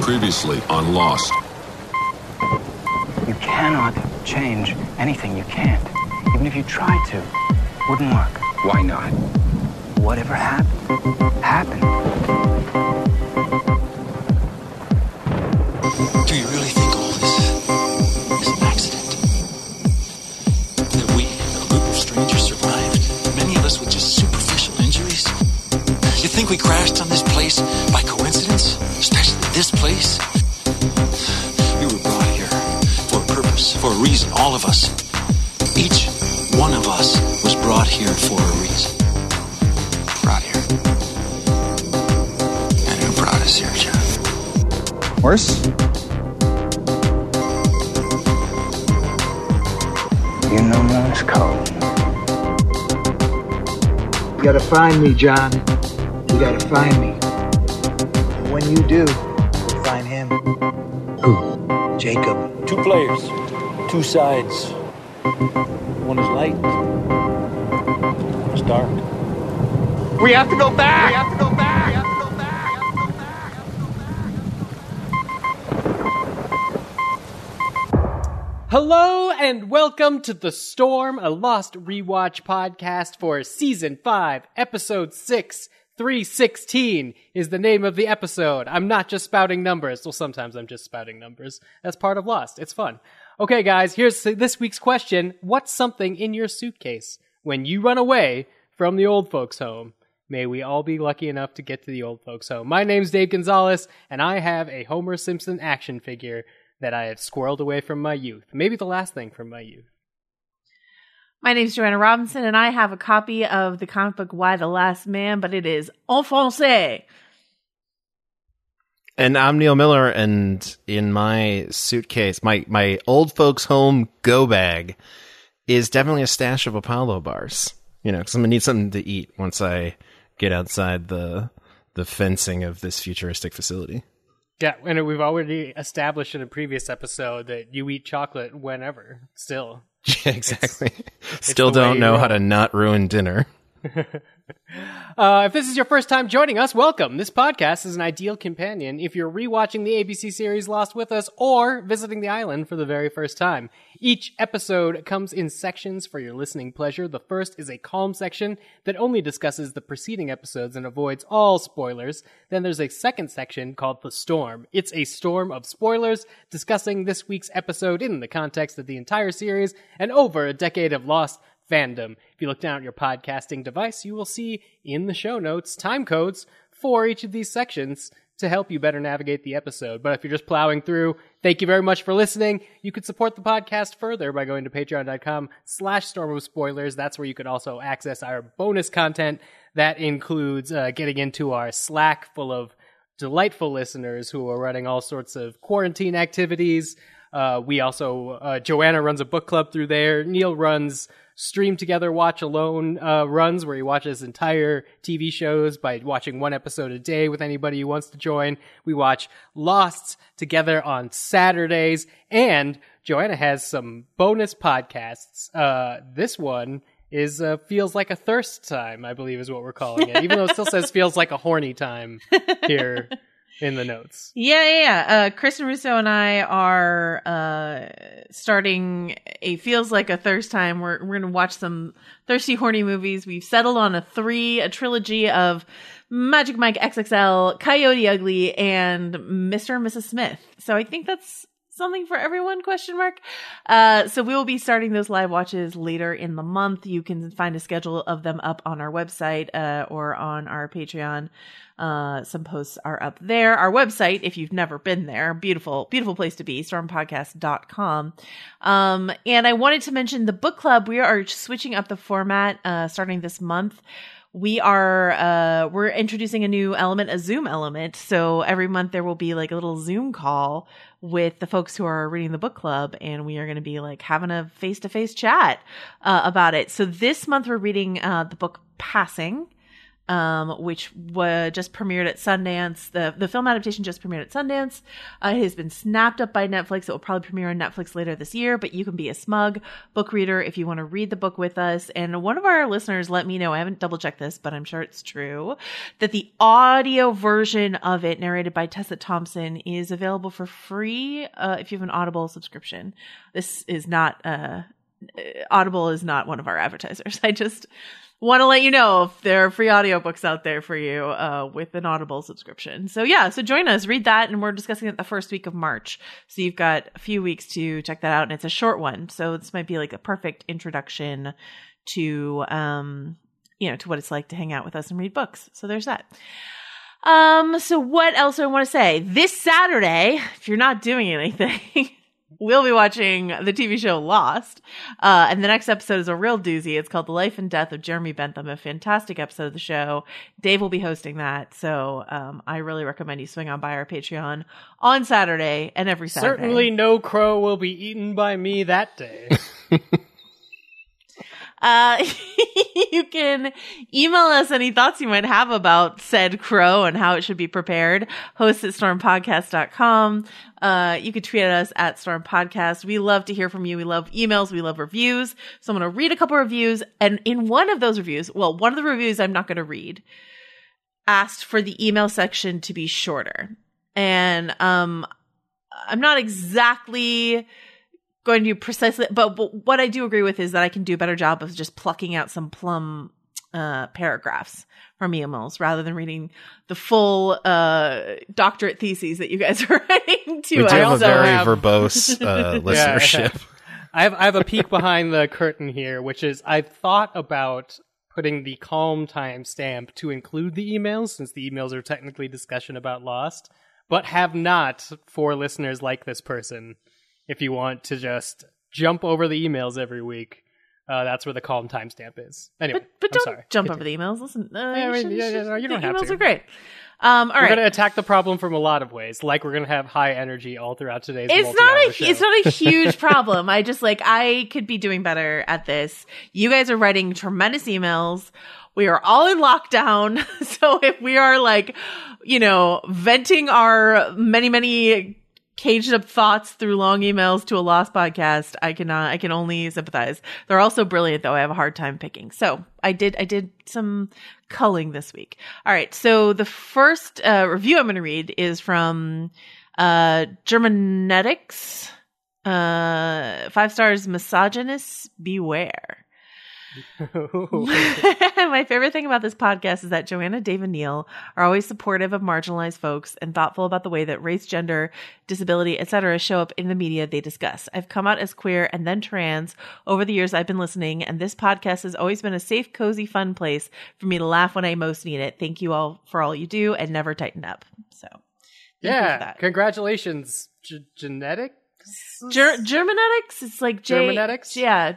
Previously on Lost. You cannot change anything. You can't. Even if you tried to, it wouldn't work. Why not? Whatever happened, happened. Do you really think all this is an accident? That we, a group of strangers, survived? Many of us with just superficial injuries? You think we crashed on this place by coincidence? Especially this place? We were brought here for a purpose, for a reason, all of us. Each one of us was brought here for a reason. Brought here. And who brought us here, John? Horse? You know Morse code. You gotta find me, John. You gotta find me. And when you do, you'll find him. Who? Jacob. 2 players, 2 sides. One is light, one is dark. We have to go back! Hello and welcome to The Storm, a Lost Rewatch podcast for Season 5, Episode 6, 316 is the name of the episode. I'm not just spouting numbers. Well, sometimes I'm just spouting numbers. That's part of Lost. It's fun. Okay, guys, here's this week's question. What's something in your suitcase when you run away from the old folks' home? May we all be lucky enough to get to the old folks' home. My name's Dave Gonzalez, and I have a Homer Simpson action figure that I have squirreled away from my youth. Maybe the last thing from my youth. My name's Joanna Robinson, and I have a copy of the comic book Y: The Last Man, but it is en français. And I'm Neil Miller, and in my suitcase, my old folks' home go bag is definitely a stash of Apollo bars. You know, because I'm going to need something to eat once I get outside the fencing of this futuristic facility. Yeah, and we've already established in a previous episode that you eat chocolate whenever, still. Yeah, exactly. Still don't know how to not ruin dinner. If this is your first time joining us, welcome. This podcast is an ideal companion if you're rewatching the ABC series Lost with us or visiting the island for the very first time. Each episode comes in sections for your listening pleasure. The first is a calm section that only discusses the preceding episodes and avoids all spoilers. Then there's a second section called The Storm. It's a storm of spoilers discussing this week's episode in the context of the entire series and over a decade of Lost fandom. If you look down at your podcasting device, you will see in the show notes time codes for each of these sections to help you better navigate the episode. But if you're just plowing through, thank you very much for listening. You could support the podcast further by going to patreon.com/stormofspoilers. That's where you could also access our bonus content. That includes getting into our Slack full of delightful listeners who are running all sorts of quarantine activities. We also, Joanna runs a book club through there. Neil runs Stream Together, Watch Alone runs, where he watches entire TV shows by watching one episode a day with anybody who wants to join. We watch Lost together on Saturdays, and Joanna has some bonus podcasts. This one is Feels Like a Thirst Time, I believe is what we're calling it, even though it still says Feels Like a Horny Time here in the notes. Yeah. Kristen Russo and I are starting a Feels Like a Thirst Time. We're going to watch some thirsty, horny movies. We've settled on a trilogy of Magic Mike XXL, Coyote Ugly, and Mr. and Mrs. Smith. So I think that's something for everyone, ? So we will be starting those live watches later in the month. You can find a schedule of them up on our website or on our Patreon. Some posts are up there. Our website, if you've never been there, beautiful, beautiful place to be, stormpodcast.com. And I wanted to mention the book club. We are switching up the format, starting this month. We're introducing a new element, a Zoom element. So every month there will be like a little Zoom call with the folks who are reading the book club, and we are going to be like having a face-to-face chat about it. So this month we're reading the book Passing. which just premiered at Sundance. The film adaptation just premiered at Sundance. It has been snapped up by Netflix. It will probably premiere on Netflix later this year, but you can be a smug book reader if you want to read the book with us. And one of our listeners let me know, I haven't double checked this, but I'm sure it's true, that the audio version of it, narrated by Tessa Thompson, is available for free if you have an Audible subscription. This is not, Audible is not one of our advertisers. I just want to let you know if there are free audiobooks out there for you with an Audible subscription. So so join us, read that, and we're discussing it the first week of March. So you've got a few weeks to check that out, and it's a short one. So this might be like a perfect introduction to, to what it's like to hang out with us and read books. So there's that. So what else do I want to say? This Saturday, if you're not doing anything, we'll be watching the TV show Lost. And the next episode is a real doozy. It's called The Life and Death of Jeremy Bentham, a fantastic episode of the show. Dave will be hosting that. So I really recommend you swing on by our Patreon on Saturday and every Saturday. Certainly no crow will be eaten by me that day. You can email us any thoughts you might have about said crow and how it should be prepared. Host at stormpodcast.com. You could tweet at us at stormpodcast. We love to hear from you. We love emails. We love reviews. So I'm going to read a couple reviews. And in one of those reviews, one of the reviews I'm not going to read, asked for the email section to be shorter. And I'm not exactly going to do precisely, but what I do agree with is that I can do a better job of just plucking out some plum paragraphs from emails rather than reading the full doctorate theses that you guys are writing to. We do have a very verbose Yeah, listenership. I have a peek behind the curtain here, which is I've thought about putting the calm time stamp to include the emails, since the emails are technically discussion about Lost, but have not for listeners like this person. If you want to just jump over the emails every week, that's where the calm timestamp is. Anyway, but I'm don't sorry. jump over the emails. Listen, you don't have emails to. are great. All right. We're going to attack the problem from a lot of ways. Like we're going to have high energy all throughout today's It's show. not a huge problem. I could be doing better at this. You guys are writing tremendous emails. We are all in lockdown. So if we are venting our many caged up thoughts through long emails to a Lost podcast, I can only sympathize. They're also brilliant, though. I have a hard time picking. So I did some culling this week. All right. So the first review I'm going to read is from Germanetics. 5 stars, misogynists beware. My favorite thing about this podcast is that Joanna, Dave, and Neil are always supportive of marginalized folks and thoughtful about the way that race, gender, disability, etc. show up in the media they discuss. I've come out as queer and then trans over the years I've been listening, and this podcast has always been a safe, cozy, fun place for me to laugh when I most need it. Thank you all for all you do, and never tighten up. So, congratulations, Genetics? Germanetics? It's like Germanetics? Yeah,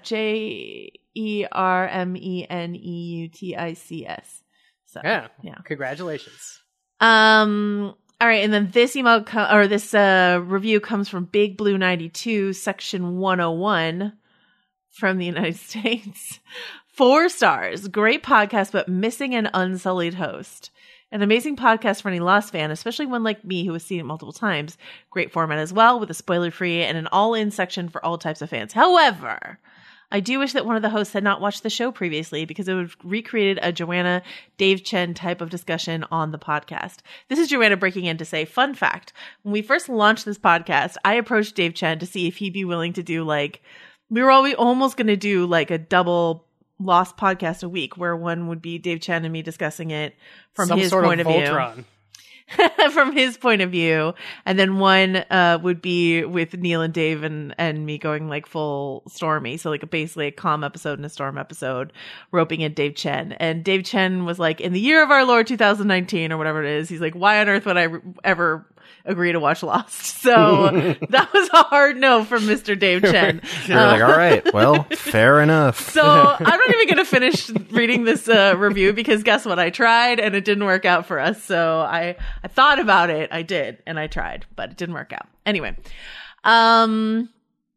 Jermeneutis. So yeah, congratulations. All right, and then this email review comes from Big Blue 92, section 101 from the United States. 4 stars, great podcast, but missing an unsullied host. An amazing podcast for any Lost fan, especially one like me who has seen it multiple times. Great format as well, with a spoiler-free and an all-in section for all types of fans. However, I do wish that one of the hosts had not watched the show previously, because it would have recreated a Joanna, Dave Chen type of discussion on the podcast. This is Joanna breaking in to say, fun fact, when we first launched this podcast, I approached Dave Chen to see if he'd be willing to do we were almost going to do a double Lost podcast a week, where one would be Dave Chen and me discussing it from his point of view. From his point of view, and then one would be with Neil and Dave and me going full Stormy, so basically a calm episode and a storm episode, roping in Dave Chen. And Dave Chen was in the year of our Lord 2019 or whatever it is, he's like, why on earth would I ever agree to watch Lost? So that was a hard no from Mr. Dave Chen. You're all right, well, fair enough. So I'm not even going to finish reading this review, because guess what? I tried and it didn't work out for us. So I thought about it. I did, and I tried, but it didn't work out. Anyway,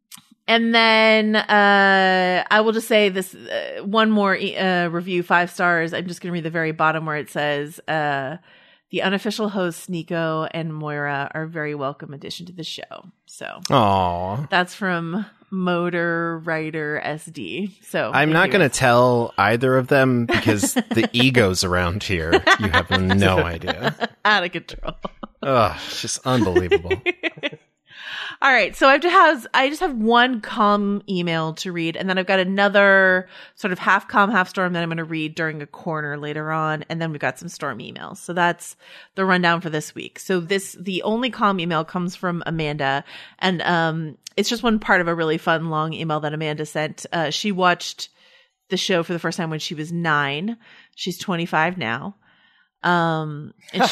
And then I will just say this one more review, 5 stars. I'm just going to read the very bottom where it says, the unofficial hosts, Nico and Moira, are a very welcome addition to the show. So Aw. that's from Motor Writer SD. So I'm not going to tell either of them because the egos around here, you have no idea. Out of control. Oh, it's just unbelievable. All right, so I just have one calm email to read, and then I've got another sort of half calm, half storm that I'm going to read during a corner later on, and then we've got some storm emails. So that's the rundown for this week. So the only calm email comes from Amanda, and it's just one part of a really fun long email that Amanda sent. She watched the show for the first time when she was 9. She's 25 now. And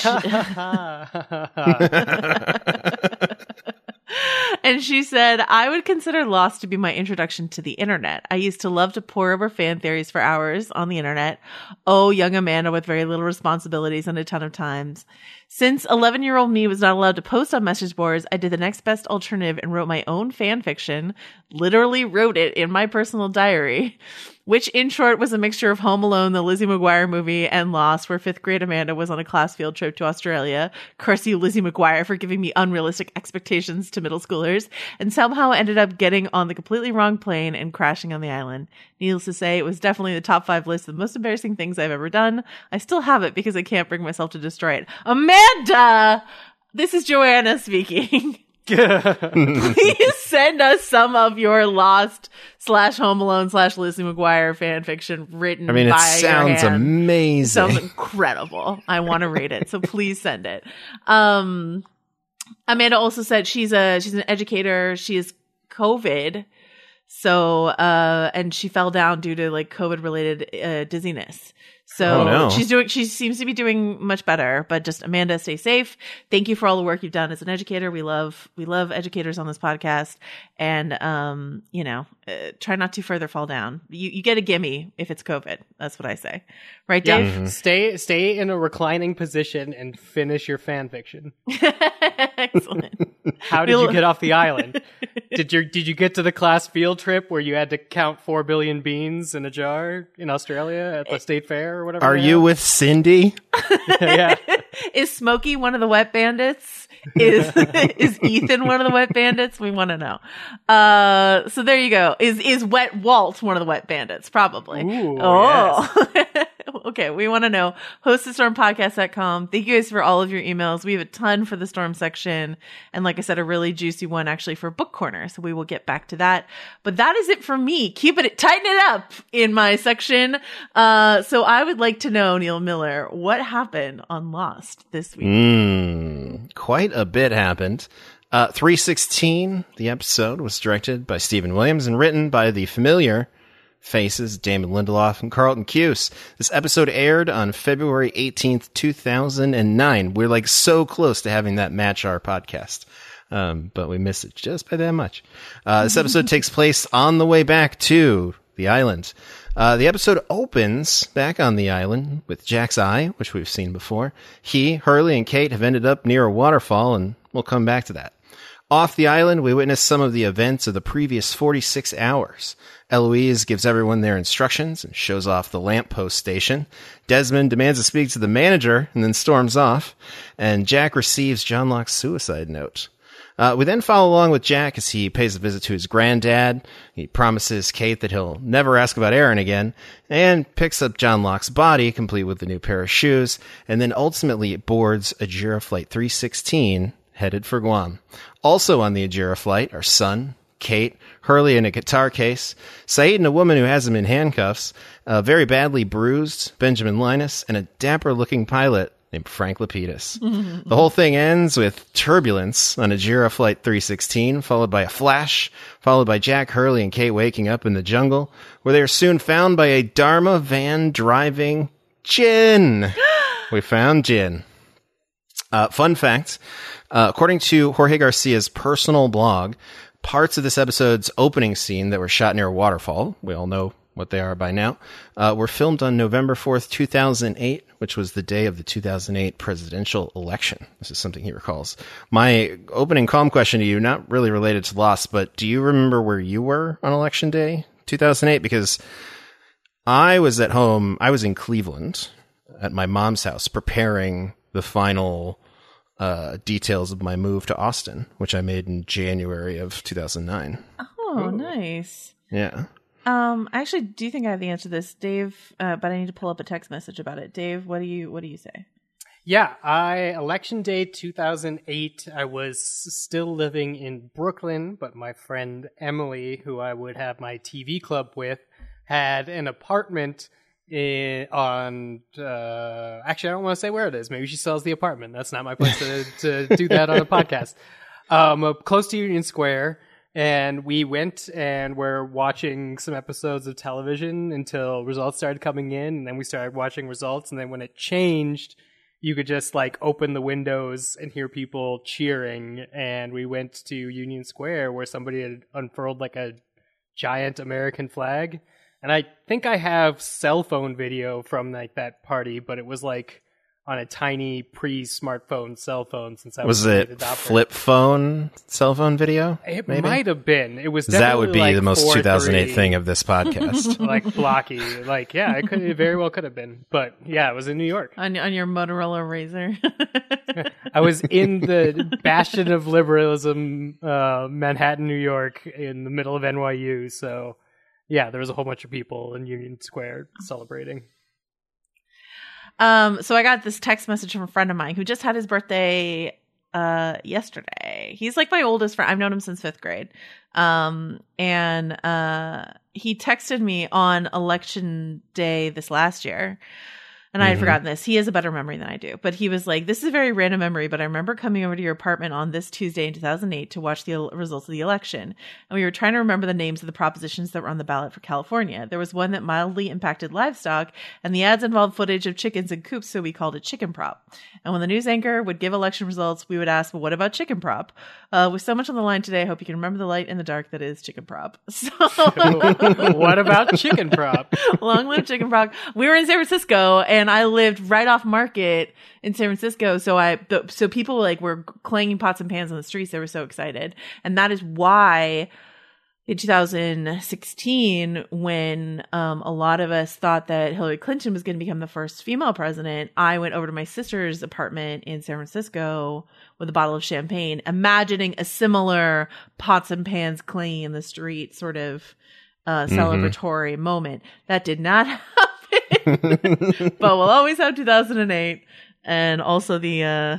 And she said, I would consider Lost to be my introduction to the internet. I used to love to pore over fan theories for hours on the internet. Oh, young Amanda with very little responsibilities and a ton of times. Since 11-year-old me was not allowed to post on message boards, I did the next best alternative and wrote my own fan fiction, literally wrote it in my personal diary, which in short was a mixture of Home Alone, the Lizzie McGuire movie, and Lost, where 5th grade Amanda was on a class field trip to Australia. Curse you, Lizzie McGuire, for giving me unrealistic expectations to middle schoolers, and somehow ended up getting on the completely wrong plane and crashing on the island. Needless to say, it was definitely the top 5 list of the most embarrassing things I've ever done. I still have it because I can't bring myself to destroy it. Amanda! This is Joanna speaking. Please send us some of your Lost / Home Alone / Lizzie McGuire fan fiction written by your hand. It sounds amazing. It sounds incredible. I want to read it, so please send it. Amanda also said she's an educator. She has COVID, so and she fell down due to like COVID related dizziness. So she seems to be doing much better, but just Amanda, stay safe. Thank you for all the work you've done as an educator. We love educators on this podcast, and try not to further fall down. You get a gimme if it's COVID. That's what I say. Right, Dave? Yeah. Mm-hmm. Stay in a reclining position and finish your fan fiction. Excellent. How did you get off the island? Did you get to the class field trip where you had to count 4 billion beans in a jar in Australia at the state fair or whatever? Are you with Cindy? Yeah. Is Smokey one of the wet bandits? Is Ethan one of the wet bandits? We want to know. So there you go. Is Wet Walt one of the wet bandits? Probably. Ooh, oh. Yes. Okay, we want to know. HostTheStormPodcast.com. Thank you guys for all of your emails. We have a ton for the Storm section. And like I said, a really juicy one actually for Book Corner. So we will get back to that. But that is it for me. Tighten it up in my section. So I would like to know, Neil Miller, what happened on Lost this week? Quite a bit happened. 316, the episode, was directed by Stephen Williams and written by the familiar faces Damon Lindelof and Carlton Cuse. This episode aired on February 18th, 2009. We're like so close to having that match our podcast. But we missed it just by that much. This episode takes place on the way back to the island. The episode opens back on the island with Jack's eye, which we've seen before. He, Hurley, and Kate have ended up near a waterfall, and we'll come back to that. Off the island, we witness some of the events of the previous 46 hours. Eloise gives everyone their instructions and shows off the lamppost station. Desmond demands to speak to the manager and then storms off. And Jack receives John Locke's suicide note. We then follow along with Jack as he pays a visit to his granddad. He promises Kate that he'll never ask about Aaron again, and picks up John Locke's body, complete with a new pair of shoes, and then ultimately boards Ajira Flight 316, headed for Guam. Also on the Ajira flight are Sun, Kate, Hurley in a guitar case, Saeed and a woman who has him in handcuffs, a very badly bruised Benjamin Linus, and a dapper-looking pilot named Frank Lapidus. The whole thing ends with turbulence on Ajira Flight 316, followed by a flash, followed by Jack, Hurley, and Kate waking up in the jungle, where they are soon found by a Dharma van driving Jin. We found Jin. Fun fact, according to Jorge Garcia's personal blog, parts of this episode's opening scene that were shot near a waterfall, we all know what they are by now, were filmed on November 4th, 2008, which was the day of the 2008 presidential election. This is something he recalls. My opening calm question to you, not really related to Lost, but do you remember where you were on election day 2008? Because I was at home. I was in Cleveland at my mom's house preparing the final details of my move to Austin, which I made in January of 2009. Oh, nice. Yeah. I actually do think I have the answer to this, Dave, but I need to pull up a text message about it. Dave, what do you say? Yeah, election day 2008, I was still living in Brooklyn, but my friend Emily, who I would have my TV club with, had an apartment actually, I don't want to say where it is. Maybe she sells the apartment. That's not my place to do that on a podcast. Close to Union Square. And we went and were watching some episodes of television until results started coming in. And then we started watching results. And then when it changed, you could just like open the windows and hear people cheering. And we went to Union Square where somebody had unfurled like a giant American flag. And I think I have cell phone video from like that party, but it was like on a tiny pre-smartphone cell phone since I was it flip phone cell phone video? It might have been. It was that would be like the most 2008 thing of this podcast. Like blocky. Like, yeah, it very well could have been. But yeah, it was in New York. On your Motorola Razr. I was in the bastion of liberalism, Manhattan, New York, in the middle of NYU. So yeah, there was a whole bunch of people in Union Square celebrating. So I got this text message from a friend of mine who just had his birthday yesterday. He's like my oldest friend. I've known him since 5th grade. And he texted me on election day this last year. And I had forgotten this. He has a better memory than I do. But he was like, this is a very random memory, but I remember coming over to your apartment on this Tuesday in 2008 to watch the results of the election. And we were trying to remember the names of the propositions that were on the ballot for California. There was one that mildly impacted livestock, and the ads involved footage of chickens in coops, so we called it Chicken Prop. And when the news anchor would give election results, we would ask, well, what about Chicken Prop? With so much on the line today, I hope you can remember the light in the dark that is Chicken Prop. So what about Chicken Prop? Long live Chicken Prop. We were in San Francisco, and I lived right off Market in San Francisco. So people like were clanging pots and pans on the streets. They were so excited. And that is why in 2016, when a lot of us thought that Hillary Clinton was going to become the first female president, I went over to my sister's apartment in San Francisco with a bottle of champagne, imagining a similar pots and pans clanging in the street sort of celebratory moment. That did not happen. But we'll always have 2008, and also the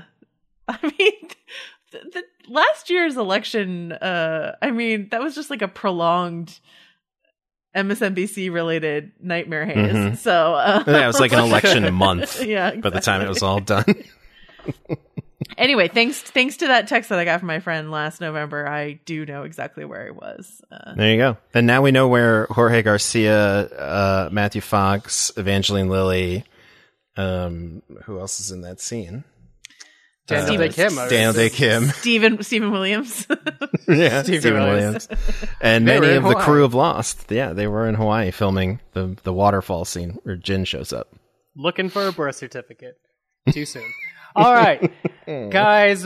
last year's election. That was just like a prolonged MSNBC related nightmare haze. So yeah, it was like an election month. Yeah, exactly. By the time it was all done. Anyway, thanks to that text that I got from my friend last November, I do know exactly where he was. There you go. And now we know where Jorge Garcia, Matthew Fox, Evangeline Lilly, who else is in that scene? Daniel Day Kim. Daniel Day Kim. Stephen Williams. Yeah, Stephen Williams. And many of the crew of Lost. Yeah, they were in Hawaii filming the waterfall scene where Jin shows up. Looking for a birth certificate. Too soon. All right, guys.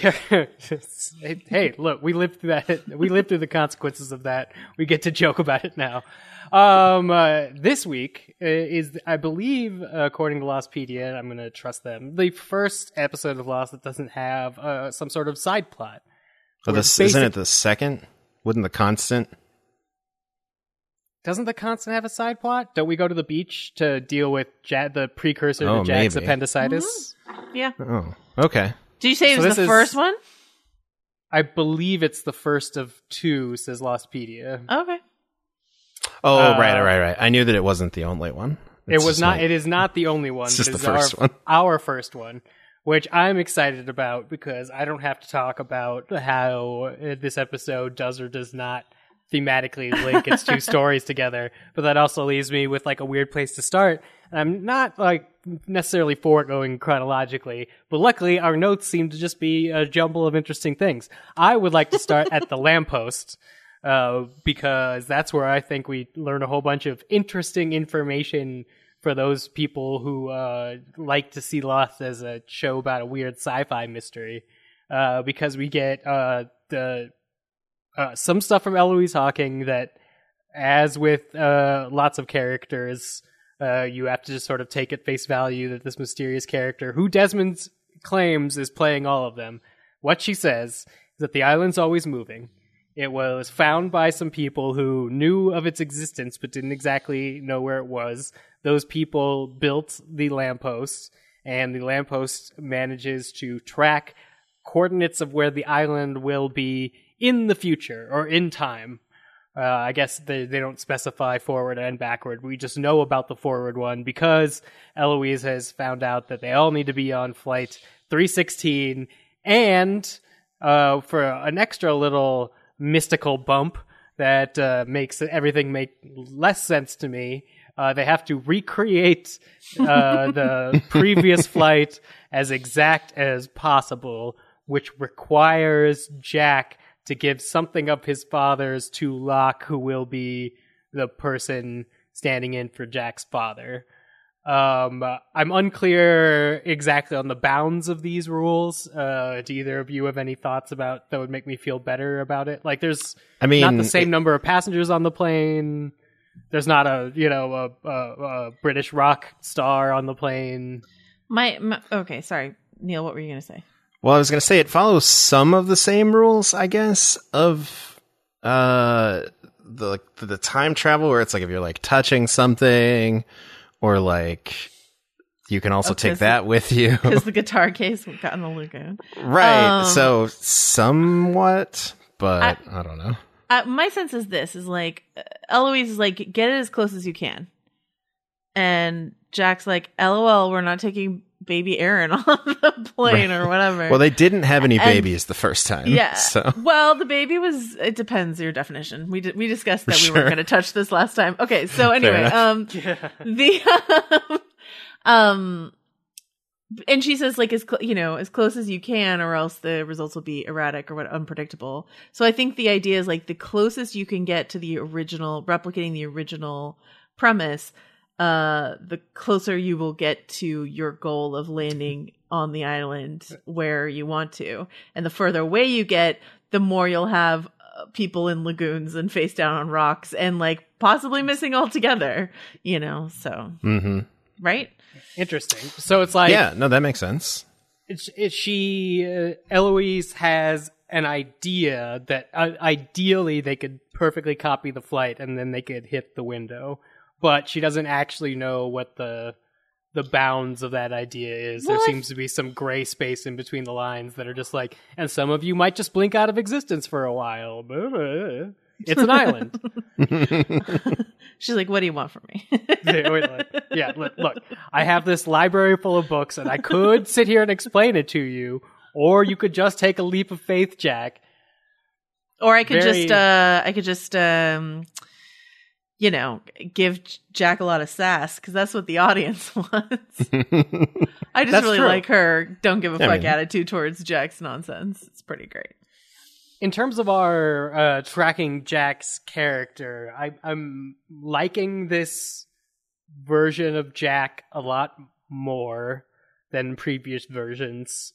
Hey, look, we lived through that. We lived through the consequences of that. We get to joke about it now. This week is, I believe, according to Lostpedia, and I'm going to trust them, the first episode of Lost that doesn't have some sort of side plot. Oh, isn't it the second? Wouldn't the Constant? Doesn't the Constant have a side plot? Don't we go to the beach to deal with the precursor to Jack's appendicitis? Mm-hmm. Yeah. Oh, okay. Did you say it was the first one? I believe it's the first of two, says Lostpedia. Okay. Oh, right. I knew that it wasn't the only one. It is not the only one. It's just the first one. Our first one, which I'm excited about because I don't have to talk about how this episode does or does not thematically link its two stories together. But that also leaves me with like a weird place to start. And I'm not like necessarily for it going chronologically, but luckily our notes seem to just be a jumble of interesting things. I would like to start at the lamppost, because that's where I think we learn a whole bunch of interesting information for those people who like to see Lost as a show about a weird sci-fi mystery, because we get some stuff from Eloise Hawking that, as with lots of characters, you have to just sort of take at face value that this mysterious character, who Desmond claims is playing all of them, what she says is that the island's always moving. It was found by some people who knew of its existence but didn't exactly know where it was. Those people built the lamppost, and the lamppost manages to track coordinates of where the island will be in the future, or in time. I guess they don't specify forward and backward. We just know about the forward one because Eloise has found out that they all need to be on flight 316, and for an extra little mystical bump that makes everything make less sense to me, they have to recreate the previous flight as exact as possible, which requires Jack to give something of his father's to Locke, who will be the person standing in for Jack's father. I'm unclear exactly on the bounds of these rules. Do either of you have any thoughts about that would make me feel better about it? Like, there's not the same number of passengers on the plane. There's not a British rock star on the plane. Okay, sorry, Neil. What were you going to say? Well, I was going to say it follows some of the same rules, I guess, of the time travel, where it's like if you're like touching something, or like you can also take that with you because the guitar case got in the lagoon, right? So somewhat, but I don't know. My sense is this is like Eloise is like, get it as close as you can, and Jack's like, LOL, we're not taking baby Aaron on the plane or whatever. Well, they didn't have any babies the first time. Yeah. So. Well, the baby was, it depends your definition. We discussed that we weren't going to touch this last time. Okay. So anyway, and she says like, as close as you can, or else the results will be erratic or unpredictable. So I think the idea is like the closest you can get to the original, replicating the original premise, the closer you will get to your goal of landing on the island where you want to. And the further away you get, the more you'll have people in lagoons and face down on rocks and like possibly missing altogether, so. Mm-hmm. Right? Interesting. So it's like... Yeah, no, that makes sense. Eloise has an idea that ideally they could perfectly copy the flight and then they could hit the window. But she doesn't actually know what the bounds of that idea is. Well, there seems to be some gray space in between the lines that are just like, and some of you might just blink out of existence for a while. It's an island. She's like, what do you want from me? Yeah, look, I have this library full of books, and I could sit here and explain it to you, or you could just take a leap of faith, Jack. Or I could just give Jack a lot of sass, because that's what the audience wants. I just really like her don't give a fuck attitude towards Jack's nonsense. It's pretty great. In terms of our tracking Jack's character, I'm liking this version of Jack a lot more than previous versions.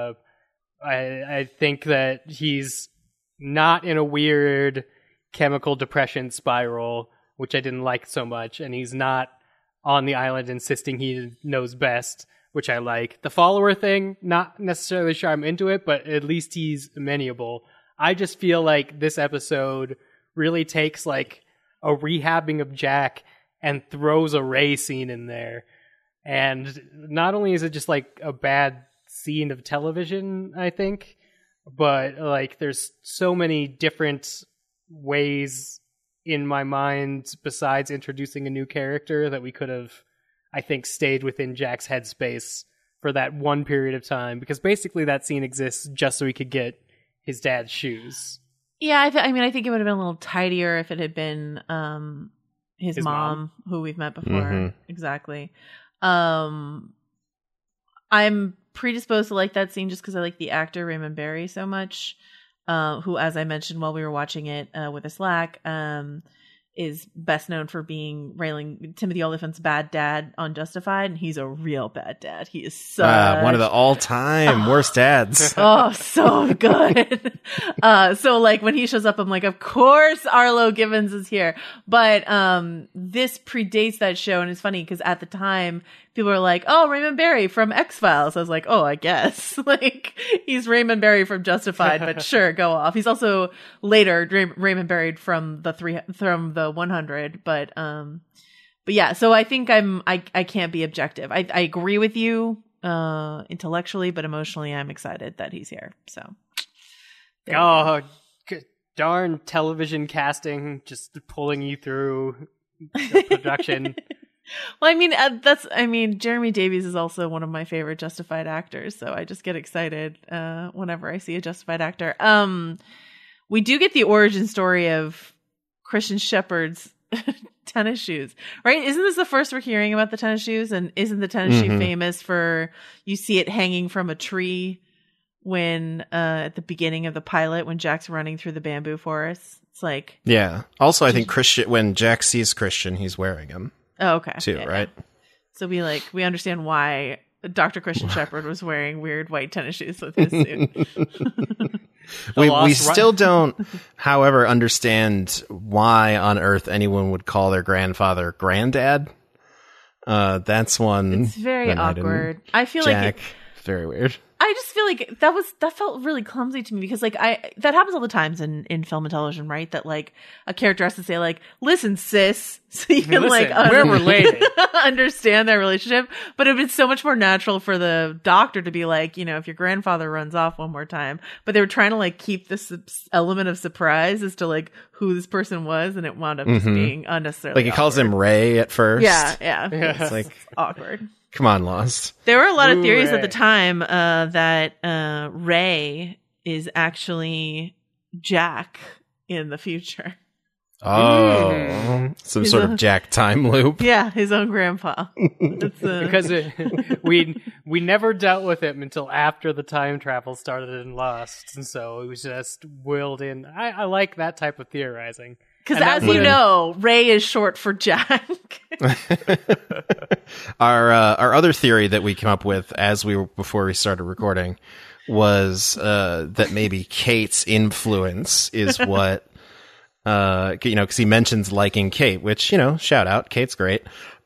I think that he's not in a weird chemical depression spiral, which I didn't like so much, and he's not on the island insisting he knows best, which I like. The follower thing, not necessarily sure I'm into it, but at least he's amenable. I just feel like this episode really takes like a rehabbing of Jack and throws a Ray scene in there. And not only is it just like a bad scene of television, I think, but like there's so many different ways in my mind besides introducing a new character that we could have, I think, stayed within Jack's headspace for that one period of time, because basically that scene exists just so he could get his dad's shoes. Yeah, I think it would have been a little tidier if it had been his mom, who we've met before. Mm-hmm. Exactly. I'm predisposed to like that scene just because I like the actor Raymond Barry so much. who, as I mentioned while we were watching it with a Slack, is best known for being Timothy Olyphant's bad dad on Justified, and he's a real bad dad. He is one of the all-time worst dads. Oh, so good. So like when he shows up, I'm like, of course Arlo Givens is here. But this predates that show, and it's funny because at the time people were like, oh, Raymond Barry from X-Files. I was like, oh, I guess. Like, he's Raymond Barry from Justified, but sure, go off. He's also later Raymond Barry from the 100, but yeah, so I think I can't be objective. I agree with you intellectually, but emotionally I'm excited that he's here. So darn television casting, just pulling you through the production. Well, I mean, Jeremy Davies is also one of my favorite Justified actors, so I just get excited whenever I see a Justified actor. We do get the origin story of Christian Shepherd's tennis shoes, right? Isn't this the first we're hearing about the tennis shoes? And isn't the tennis shoe famous for, you see it hanging from a tree when at the beginning of the pilot when Jack's running through the bamboo forest? It's like, yeah. Also, I think Christian, when Jack sees Christian, he's wearing them. Oh, okay. Too, yeah, right? Yeah. So we understand why Dr. Christian Shepherd was wearing weird white tennis shoes with his suit. We still don't, however, understand why on earth anyone would call their grandfather granddad. That's one. It's very awkward. I feel Jack, like very weird. I just feel like that felt really clumsy to me because like that happens all the times in film and television, right? That like a character has to say like, listen, sis, so you can we're related. understand their relationship. But it would be so much more natural for the doctor to be like, you know, if your grandfather runs off one more time, but they were trying to like keep this element of surprise as to like who this person was, and it wound up just being unnecessarily like he calls him Ray at first. Yeah. It's like, it's awkward. Come on, Lost. There were a lot of theories at the time that Ray is actually Jack in the future. Oh, some sort of Jack time loop. Yeah, his own grandpa. Because we never dealt with him until after the time travel started in Lost, and so it was just willed in. I like that type of theorizing. Because as you know, Ray is short for Jack. Our other theory that we came up with before we started recording was that maybe Kate's influence is what because he mentions liking Kate, which shout out, Kate's great.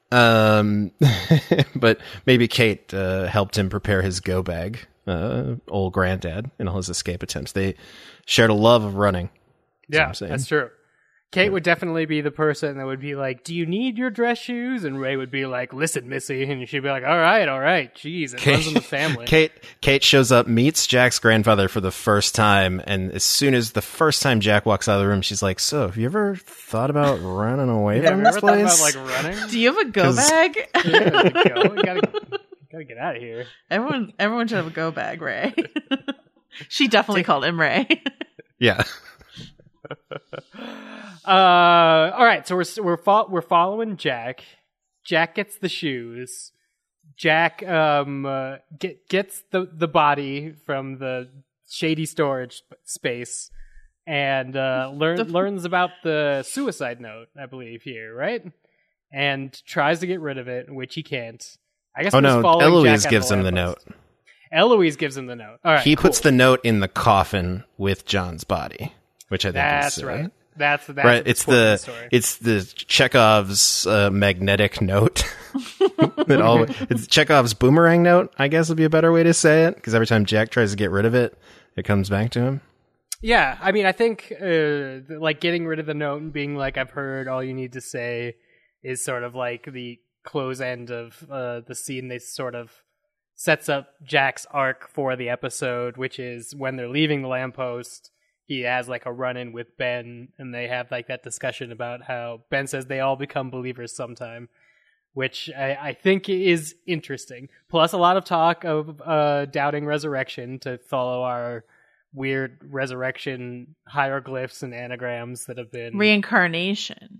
But maybe Kate helped him prepare his go bag, old granddad, in all his escape attempts. They shared a love of running. That's true. Kate would definitely be the person that would be like, do you need your dress shoes? And Ray would be like, listen, Missy. And she'd be like, all right. Jeez, it runs in the family. Kate shows up, meets Jack's grandfather for the first time. And as soon as the first time Jack walks out of the room, she's like, so have you ever thought about running away from this place? Thought about, like, running? Do you have a go bag? Yeah, you gotta get out of here. Everyone should have a go bag, Ray. She definitely called him Ray. Yeah. All right, so we're following Jack. Jack gets the shoes. Jack gets the body from the shady storage space, and learns about the suicide note, I believe, here, right? And tries to get rid of it, which he can't. I guess. Eloise gives him the note. Eloise gives him the note. All right, he puts the note in the coffin with John's body, which I think that's is right. That's right. It's the Chekhov's magnetic note. It's Chekhov's boomerang note, I guess would be a better way to say it, because every time Jack tries to get rid of it, it comes back to him. Yeah, I mean, I think like getting rid of the note and being like, I've heard all you need to say, is sort of like the close end of the scene. They sort of sets up Jack's arc for the episode, which is when they're leaving the lamppost. He has like a run-in with Ben, and they have like that discussion about how Ben says they all become believers sometime, which I think is interesting. Plus a lot of talk of doubting resurrection to follow our weird resurrection hieroglyphs and anagrams that have been... Reincarnation.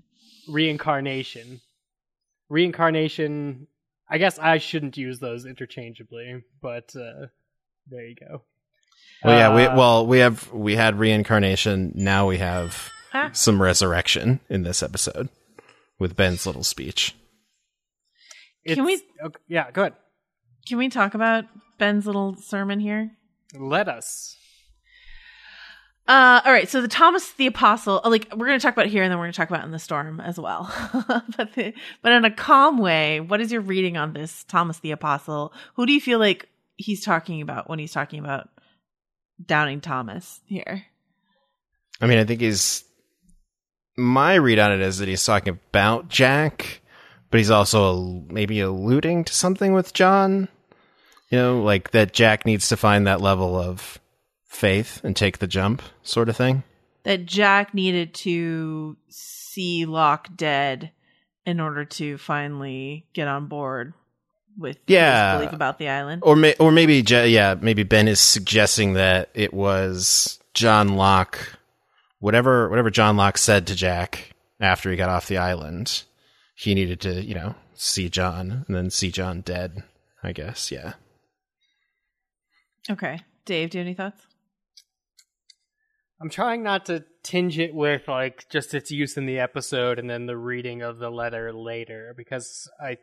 I guess I shouldn't use those interchangeably, but there you go. Well, we had reincarnation. Now we have some resurrection in this episode with Ben's little speech. Can we? Okay, yeah, go ahead. Can we talk about Ben's little sermon here? Let us. All right. So the Thomas the Apostle, like we're going to talk about here, and then we're going to talk about in the storm as well. but in a calm way, what is your reading on this Thomas the Apostle? Who do you feel like he's talking about when he's talking about doubting Thomas here? I mean, I think my read on it is that he's talking about Jack, but he's also maybe alluding to something with John. You know, like that Jack needs to find that level of faith and take the jump sort of thing. That Jack needed to see Locke dead in order to finally get on board with his belief about the island. Or maybe Ben is suggesting that it was John Locke, whatever John Locke said to Jack after he got off the island, he needed to, see John and then see John dead, I guess. Yeah. Okay. Dave, do you have any thoughts? I'm trying not to tinge it with like just its use in the episode and then the reading of the letter later, because I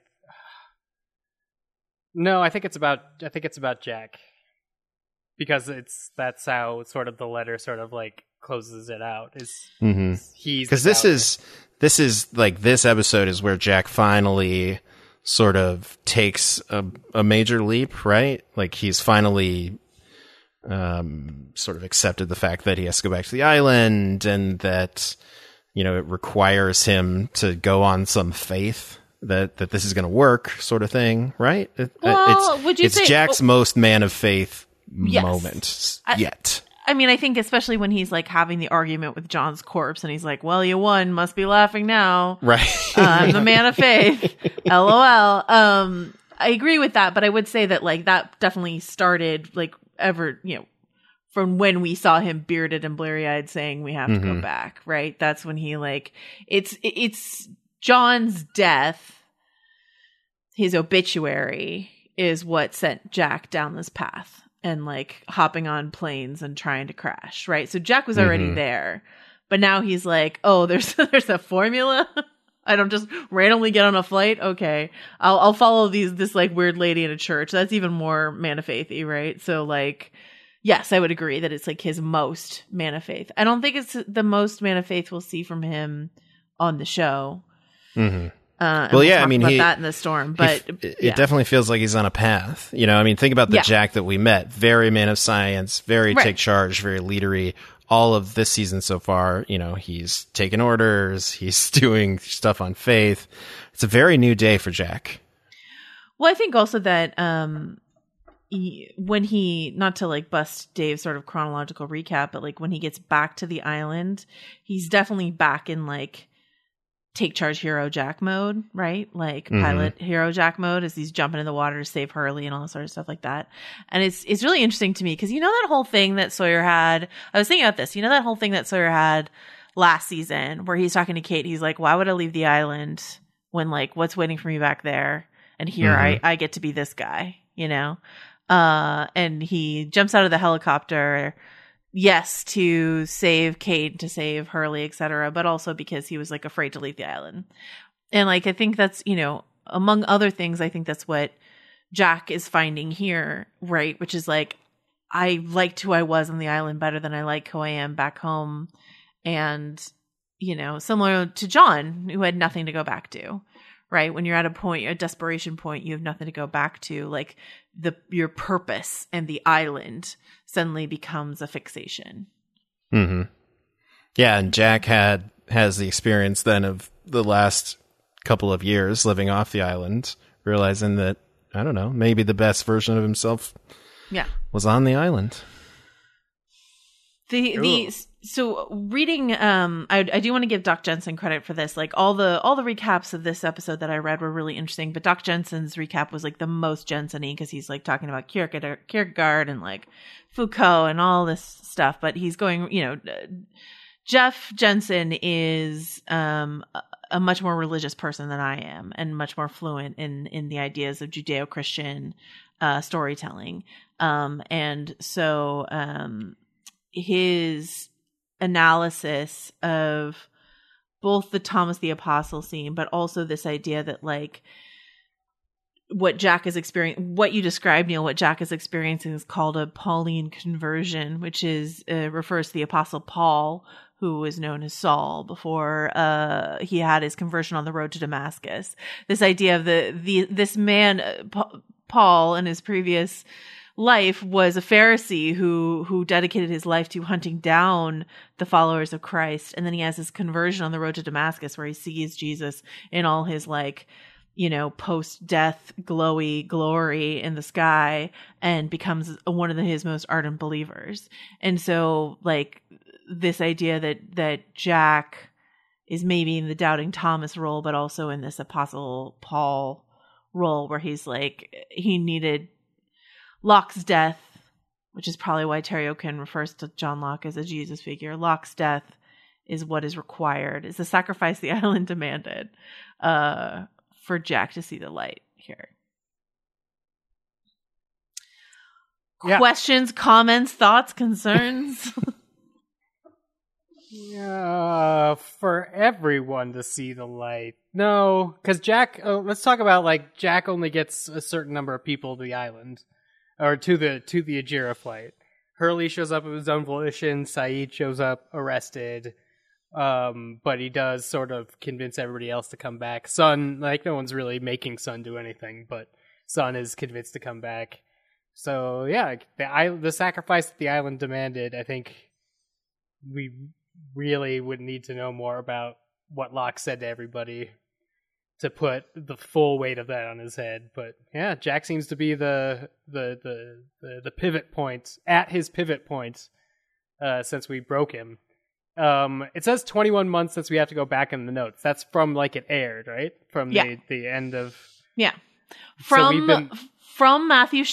think it's about Jack, because that's how sort of the letter sort of like closes it out. He's because this is like this episode is where Jack finally sort of takes a major leap, right? Like he's finally sort of accepted the fact that he has to go back to the island, and that it requires him to go on some faith that this is going to work, sort of thing, right? It's Jack's most man of faith moment yet. I mean, I think especially when he's like having the argument with John's corpse, and he's like, "Well, you won, must be laughing now." Right. I'm the man of faith. LOL. I agree with that, but I would say that like that definitely started like from when we saw him bearded and bleary-eyed saying we have to go back, right? That's when he like it's John's death, his obituary is what sent Jack down this path and like hopping on planes and trying to crash, right? So Jack was already there, but now he's like, oh, there's a formula. I don't just randomly get on a flight. Okay, I'll follow this like weird lady in a church. That's even more man of faithy, right? So like, yes, I would agree that it's like his most man of faith. I don't think it's the most man of faith we'll see from him on the show. We'll I mean, about that in the storm, but it definitely feels like he's on a path. I mean, think about the Jack that we met. Very man of science, very take charge, very leadery. All of this season so far, he's taking orders, he's doing stuff on faith. It's a very new day for Jack. Well, I think also that when he, not to like bust Dave's sort of chronological recap, but like when he gets back to the island, he's definitely back in like take charge hero Jack mode, right? Like pilot hero Jack mode as he's jumping in the water to save Hurley and all sort of stuff like that. And it's really interesting to me because that whole thing that Sawyer had, I was thinking about this, that whole thing that Sawyer had last season where he's talking to Kate, he's like, why would I leave the island when like what's waiting for me back there? And here I get to be this guy, and he jumps out of the helicopter, yes, to save Kate, to save Hurley, etc., but also because he was like afraid to leave the island. And like I think that's, among other things, I think that's what Jack is finding here, right? Which is like, I liked who I was on the island better than I like who I am back home. And, similar to John, who had nothing to go back to, right? When you're at a desperation point, you have nothing to go back to. Like your purpose and the island suddenly becomes a fixation. Yeah, and Jack has the experience then of the last couple of years living off the island, realizing that, I don't know, maybe the best version of himself was on the island. So reading, I do want to give Doc Jensen credit for this. Like all the recaps of this episode that I read were really interesting, but Doc Jensen's recap was like the most Jensen-y because he's like talking about Kierkegaard and like Foucault and all this stuff. But he's going, Jeff Jensen is a much more religious person than I am, and much more fluent in the ideas of Judeo-Christian storytelling. And so his analysis of both the Thomas the Apostle scene, but also this idea that like what Jack is experiencing, what you described, Neil, what Jack is experiencing is called a Pauline conversion, which is refers to the Apostle Paul, who was known as Saul before he had his conversion on the road to Damascus. This idea of this man Paul in his previous life was a Pharisee who dedicated his life to hunting down the followers of Christ, and then he has his conversion on the road to Damascus, where he sees Jesus in all his like, you know, post-death glowy glory in the sky, and becomes one of his most ardent believers. And so like this idea that Jack is maybe in the doubting Thomas role, but also in this Apostle Paul role, where he's like, he needed Locke's death, which is probably why Terry O'Quinn refers to John Locke as a Jesus figure. Locke's death is what is required, is the sacrifice the island demanded for Jack to see the light here. Yeah. Questions, comments, thoughts, concerns? For everyone to see the light. No, because Jack, let's talk about like Jack only gets a certain number of people to the island, or to the Ajira flight. Hurley shows up of his own volition. Sayid shows up arrested. But he does sort of convince everybody else to come back. Sun, like, no one's really making Sun do anything, but Sun is convinced to come back. So yeah, the sacrifice that the island demanded, I think we really would need to know more about what Locke said to everybody to put the full weight of that on his head. But yeah, Jack seems to be the pivot point, at his pivot point, since we broke him. It says 21 months since we have to go back in the notes. That's from like it aired, right? From the end of... Yeah. From Matthew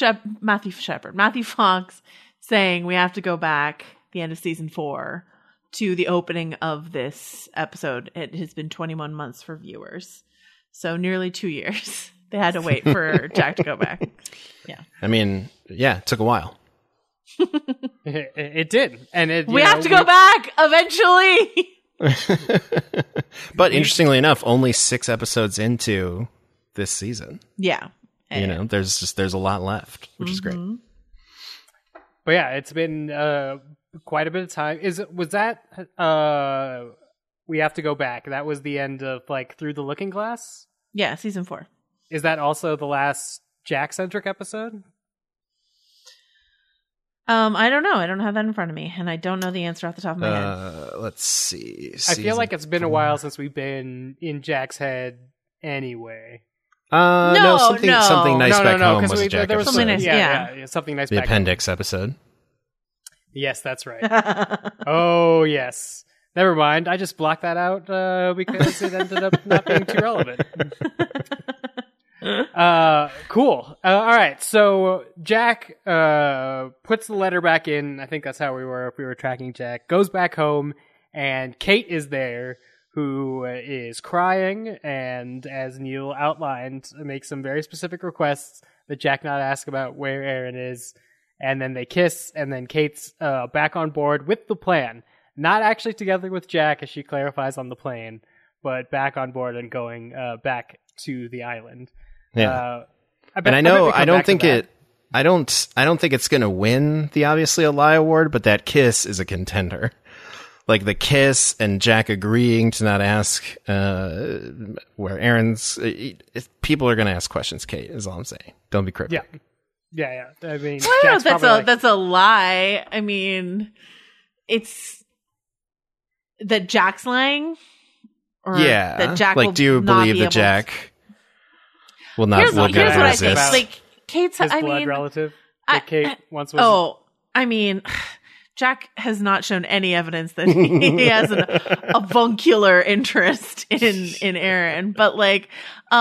Fox saying we have to go back the end of season 4 to the opening of this episode. It has been 21 months for viewers. So nearly 2 years. They had to wait for Jack to go back. Yeah. I mean, yeah, it took a while. It did. And we have to go back eventually. But interestingly enough, only 6 episodes into this season. Yeah. You know, there's a lot left, which is great. But yeah, it's been quite a bit of time. Was that we have to go back? That was the end of like Through the Looking Glass? Yeah, season 4. Is that also the last Jack-centric episode? I don't know. I don't have that in front of me, and I don't know the answer off the top of my head. Let's see. I feel like it's been a while since we've been in Jack's head anyway. No, something nice back home was a Jack there was episode. Something nice, yeah. Something nice The back appendix home. episode. Yes, that's right. Oh, yes. Never mind. I just blocked that out because it ended up not being too relevant. Cool. All right. So Jack puts the letter back in. I think that's how we were if we were tracking Jack. Goes back home, and Kate is there, who is crying, and as Neil outlined, makes some very specific requests that Jack not ask about where Aaron is. And then they kiss, and then Kate's back on board with the plan. Not actually together with Jack, as she clarifies on the plane, but back on board and going back to the island. Yeah, and I don't think it's going to win the Obviously a Lie award, but that kiss is a contender. Like the kiss and Jack agreeing to not ask where Aaron's. People are going to ask questions. Kate is all I'm saying. Don't be cryptic. Yeah. I mean, well, I don't know if that's a lie. I mean, it's that Jack's lying. Or that Jack like, do you believe that Jack will not? Here's what I think. About Like Kate's, his blood relative that Kate once was. Oh, I mean, Jack has not shown any evidence that he has an avuncular interest in Aaron, but like,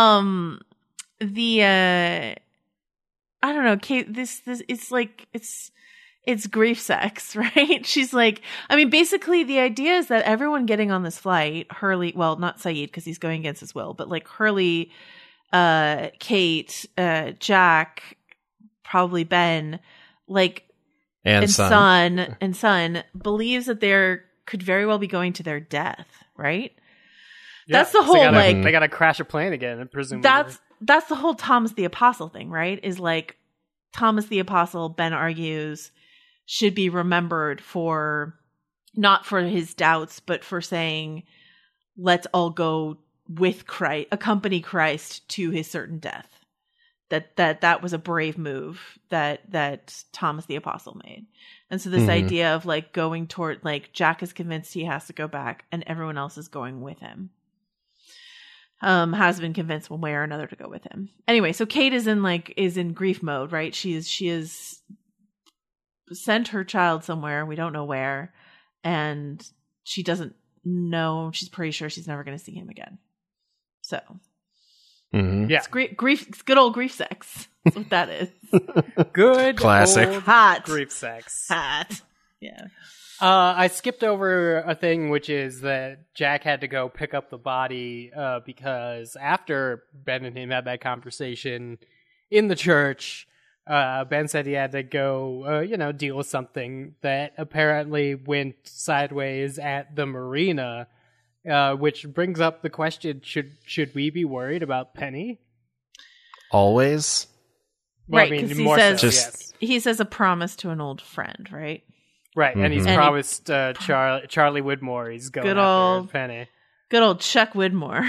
I don't know, Kate, this, it's like, it's grief sex, right? She's like, I mean, basically the idea is that everyone getting on this flight, Hurley, well, not Sayid because he's going against his will, but like Hurley, Kate, Jack, probably Ben, and son believes that they could very well be going to their death, right? Yeah, that's the whole they gotta crash a plane again, presumably. That's the whole Thomas the Apostle thing, right? Is like Thomas the Apostle, Ben argues, should be remembered for not for his doubts, but for saying, let's all go with Christ, accompany Christ to his certain death. That was a brave move that Thomas the Apostle made. And so this idea of like going toward, like, Jack is convinced he has to go back and everyone else is going with him. Has been convinced one way or another to go with him. Anyway, so Kate is in grief mode, right? She is sent her child somewhere, we don't know where, and she doesn't know, she's pretty sure she's never going to see him again. So yeah, it's grief. It's good old grief sex. That's what that is. Good classic old hot grief sex. Hot. Yeah. I skipped over a thing, which is that Jack had to go pick up the body because after Ben and him had that conversation in the church, Ben said he had to go, deal with something that apparently went sideways at the marina, which brings up the question: should we be worried about Penny? Always. Well, right, because yes. He says a promise to an old friend, right? Right, and he's promised Charlie Widmore he's going after Penny. Good old Chuck Widmore.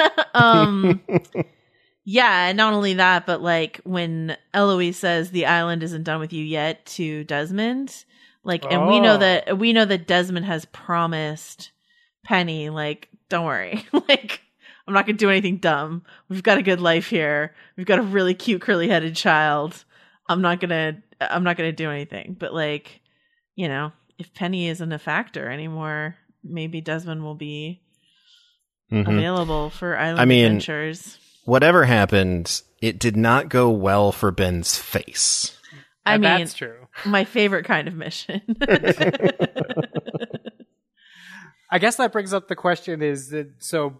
Yeah, and not only that, but like when Eloise says the island isn't done with you yet to Desmond, and we know that Desmond has promised Penny, like, don't worry, like, I'm not gonna do anything dumb. We've got a good life here. We've got a really cute curly-headed child. I'm not gonna do anything. But like, if Penny isn't a factor anymore, maybe Desmond will be available for island adventures. Whatever happened, it did not go well for Ben's face. I mean, that's true. My favorite kind of mission. I guess that brings up the question: is that so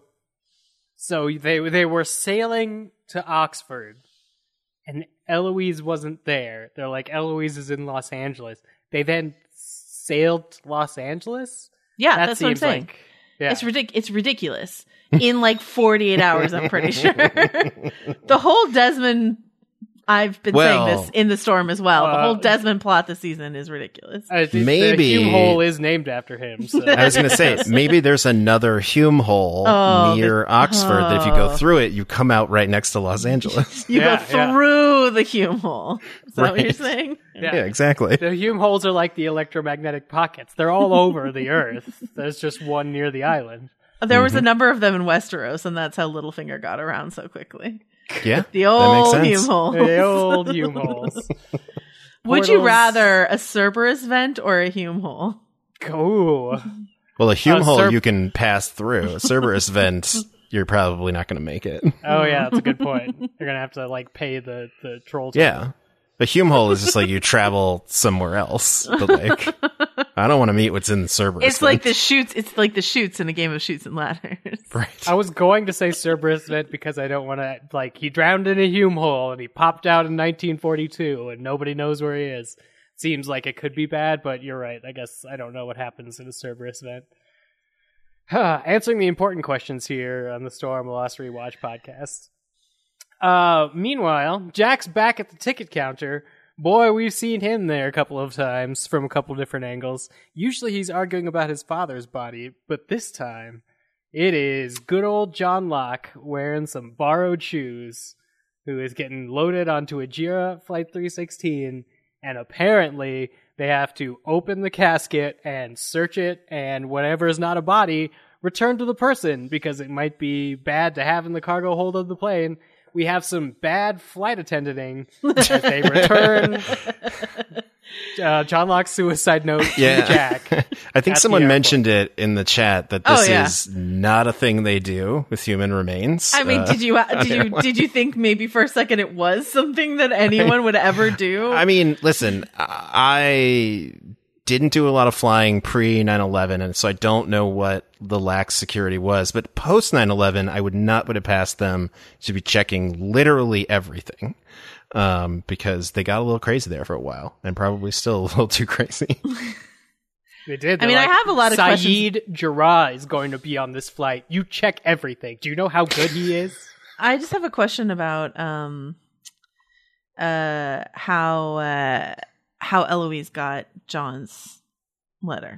they were sailing to Oxford, and Eloise wasn't there. They're like, Eloise is in Los Angeles. They then sailed to Los Angeles? Yeah, that's what I'm saying. It's ridiculous. In like 48 hours, I'm pretty sure. The whole Desmond, I've been saying this in the storm as well. The whole Desmond plot this season is ridiculous. Maybe the Hume Hole is named after him. So. I was going to say, maybe there's another Hume Hole near Oxford that if you go through it, you come out right next to Los Angeles. You go through the Hume Hole. Is that what you're saying? Yeah, exactly. The Hume Holes are like the electromagnetic pockets. They're all over the Earth. There's just one near the island. There was a number of them in Westeros, and that's how Littlefinger got around so quickly. Yeah, the old Hume Holes. The old Hume Holes. Would you rather a Cerberus vent or a Hume Hole? Cool. Well, a Hume Hole you can pass through. A Cerberus vent, you're probably not going to make it. Oh yeah, that's a good point. You're going to have to like pay the troll. Yeah. A Hume Hole is just like you travel somewhere else, but like I don't want to meet what's in the Cerberus. It's like the chutes. It's like the chutes in a game of Chutes and Ladders. Right. I was going to say Cerberus vent because I don't want to like he drowned in a Hume Hole and he popped out in 1942 and nobody knows where he is. Seems like it could be bad, but you're right. I guess I don't know what happens in a Cerberus vent. Answering the important questions here on the Storm Lost Rewatch podcast. Meanwhile, Jack's back at the ticket counter. Boy, we've seen him there a couple of times from a couple different angles. Usually he's arguing about his father's body, but this time it is good old John Locke wearing some borrowed shoes who is getting loaded onto a Jira Flight 316, and apparently they have to open the casket and search it, and whatever is not a body, return to the person, because it might be bad to have in the cargo hold of the plane. We have some bad flight attending as they return John Locke's suicide note to Jack. I think someone mentioned it in the chat that this is not a thing they do with human remains. I mean, did you think maybe for a second it was something that anyone would ever do? I mean, listen, I didn't do a lot of flying pre 9/11, and so I don't know what the lax security was. But post 9/11, I would not put it past them to be checking literally everything, because they got a little crazy there for a while, and probably still a little too crazy. They did. I mean, I have a lot of questions. Saeed Jarrah is going to be on this flight. You check everything. Do you know how good he is? I just have a question about how Eloise got John's letter.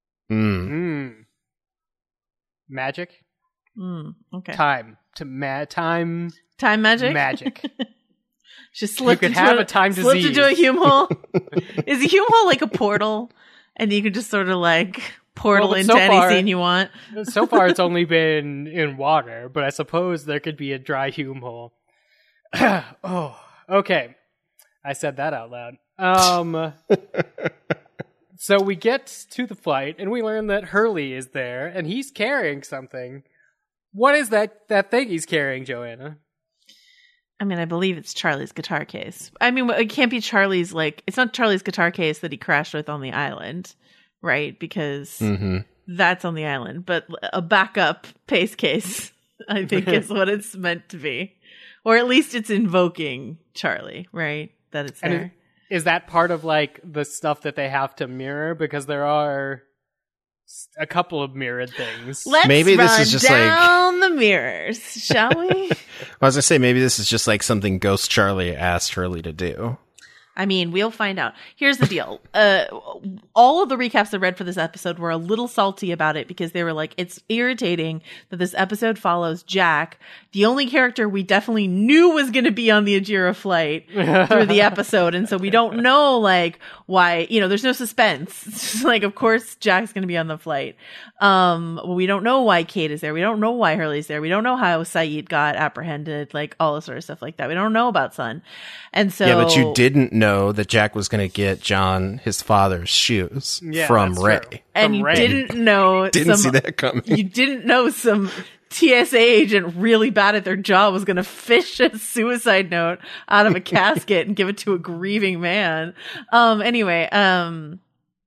Magic? Okay. Time magic? Magic. She slipped You could have a time slipped disease. into a hume hole. Is a hume hole like a portal? And you can just sort of like portal into any scene you want? So far, it's only been in water, but I suppose there could be a dry hume hole. Oh, okay. I said that out loud. So we get to the flight, and we learn that Hurley is there, and he's carrying something. What is that thing he's carrying, Joanna? I mean, I believe it's Charlie's guitar case. I mean, it can't be Charlie's, like, it's not Charlie's guitar case that he crashed with on the island, right? Because that's on the island. But a backup pace case, I think, is what it's meant to be. Or at least it's invoking Charlie, right? That it's there. And is that part of, like, the stuff that they have to mirror? Because there are a couple of mirrored things. Let's maybe run this is just down the mirrors, shall we? I was gonna say, maybe this is just like something Ghost Charlie asked Hurley to do. I mean, we'll find out. Here's the deal. All of the recaps I read for this episode were a little salty about it because they were like, it's irritating that this episode follows Jack, the only character we definitely knew was going to be on the Ajira flight through the episode. And so we don't know, like, why, there's no suspense. It's just like, of course, Jack's going to be on the flight. We don't know why Kate is there. We don't know why Hurley's there. We don't know how Saeed got apprehended, like all this sort of stuff like that. We don't know about Sun. And so. Yeah, but you didn't know that Jack was going to get John his father's shoes from Ray. True. And you didn't know. Didn't see that coming. You didn't know some TSA agent really bad at their job was going to fish a suicide note out of a casket and give it to a grieving man. Anyway, and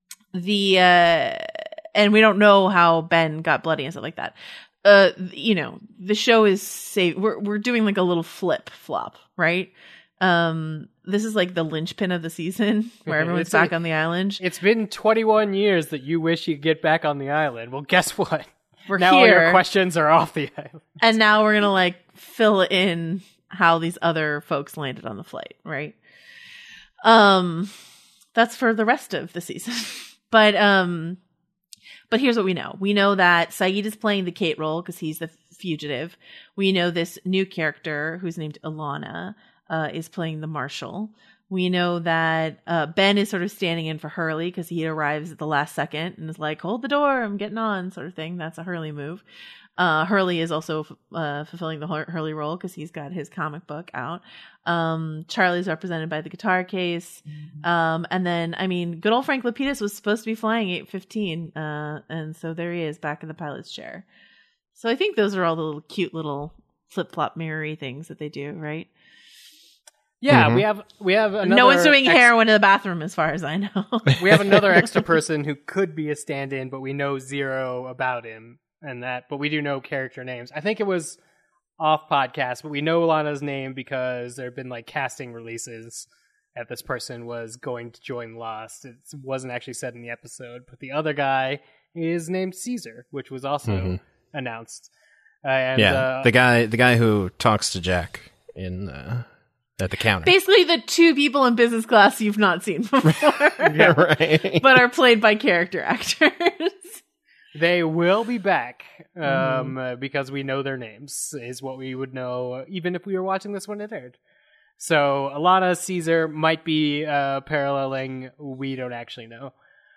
we don't know how Ben got bloody and stuff like that. The show is safe. We're doing like a little flop, right? This is like the linchpin of the season where everyone's back on the island. It's been 21 years that you wish you'd get back on the island. Well, guess what? We're now here. All your questions are off the island. And now we're going to like fill in how these other folks landed on the flight, right? That's for the rest of the season. But here's what we know. We know that Saeed is playing the Kate role because he's the fugitive. We know this new character who's named Ilana is playing the marshal. We know that Ben is sort of standing in for Hurley because he arrives at the last second and is like, hold the door, I'm getting on, sort of thing. That's a Hurley move. Hurley is also fulfilling the Hurley role because he's got his comic book out. Charlie's represented by the guitar case. And then, I mean, good old Frank Lapidus was supposed to be flying 815. And so there he is back in the pilot's chair. So I think those are all the little cute little flip-flop mirror-y things that they do, right? Yeah, we have another. No one's doing heroin in the bathroom, as far as I know. We have another extra person who could be a stand-in, but we know zero about him and that. But we do know character names. I think it was off podcast, but we know Alana's name because there have been like casting releases that this person was going to join Lost. It wasn't actually said in the episode, but the other guy is named Caesar, which was also announced. And, the guy who talks to Jack in. At the counter. Basically the two people in business class you've not seen before. Yeah, right. But are played by character actors. They will be back because we know their names, is what we would know even if we were watching this when it aired. So Alana, Caesar might be paralleling. We don't actually know.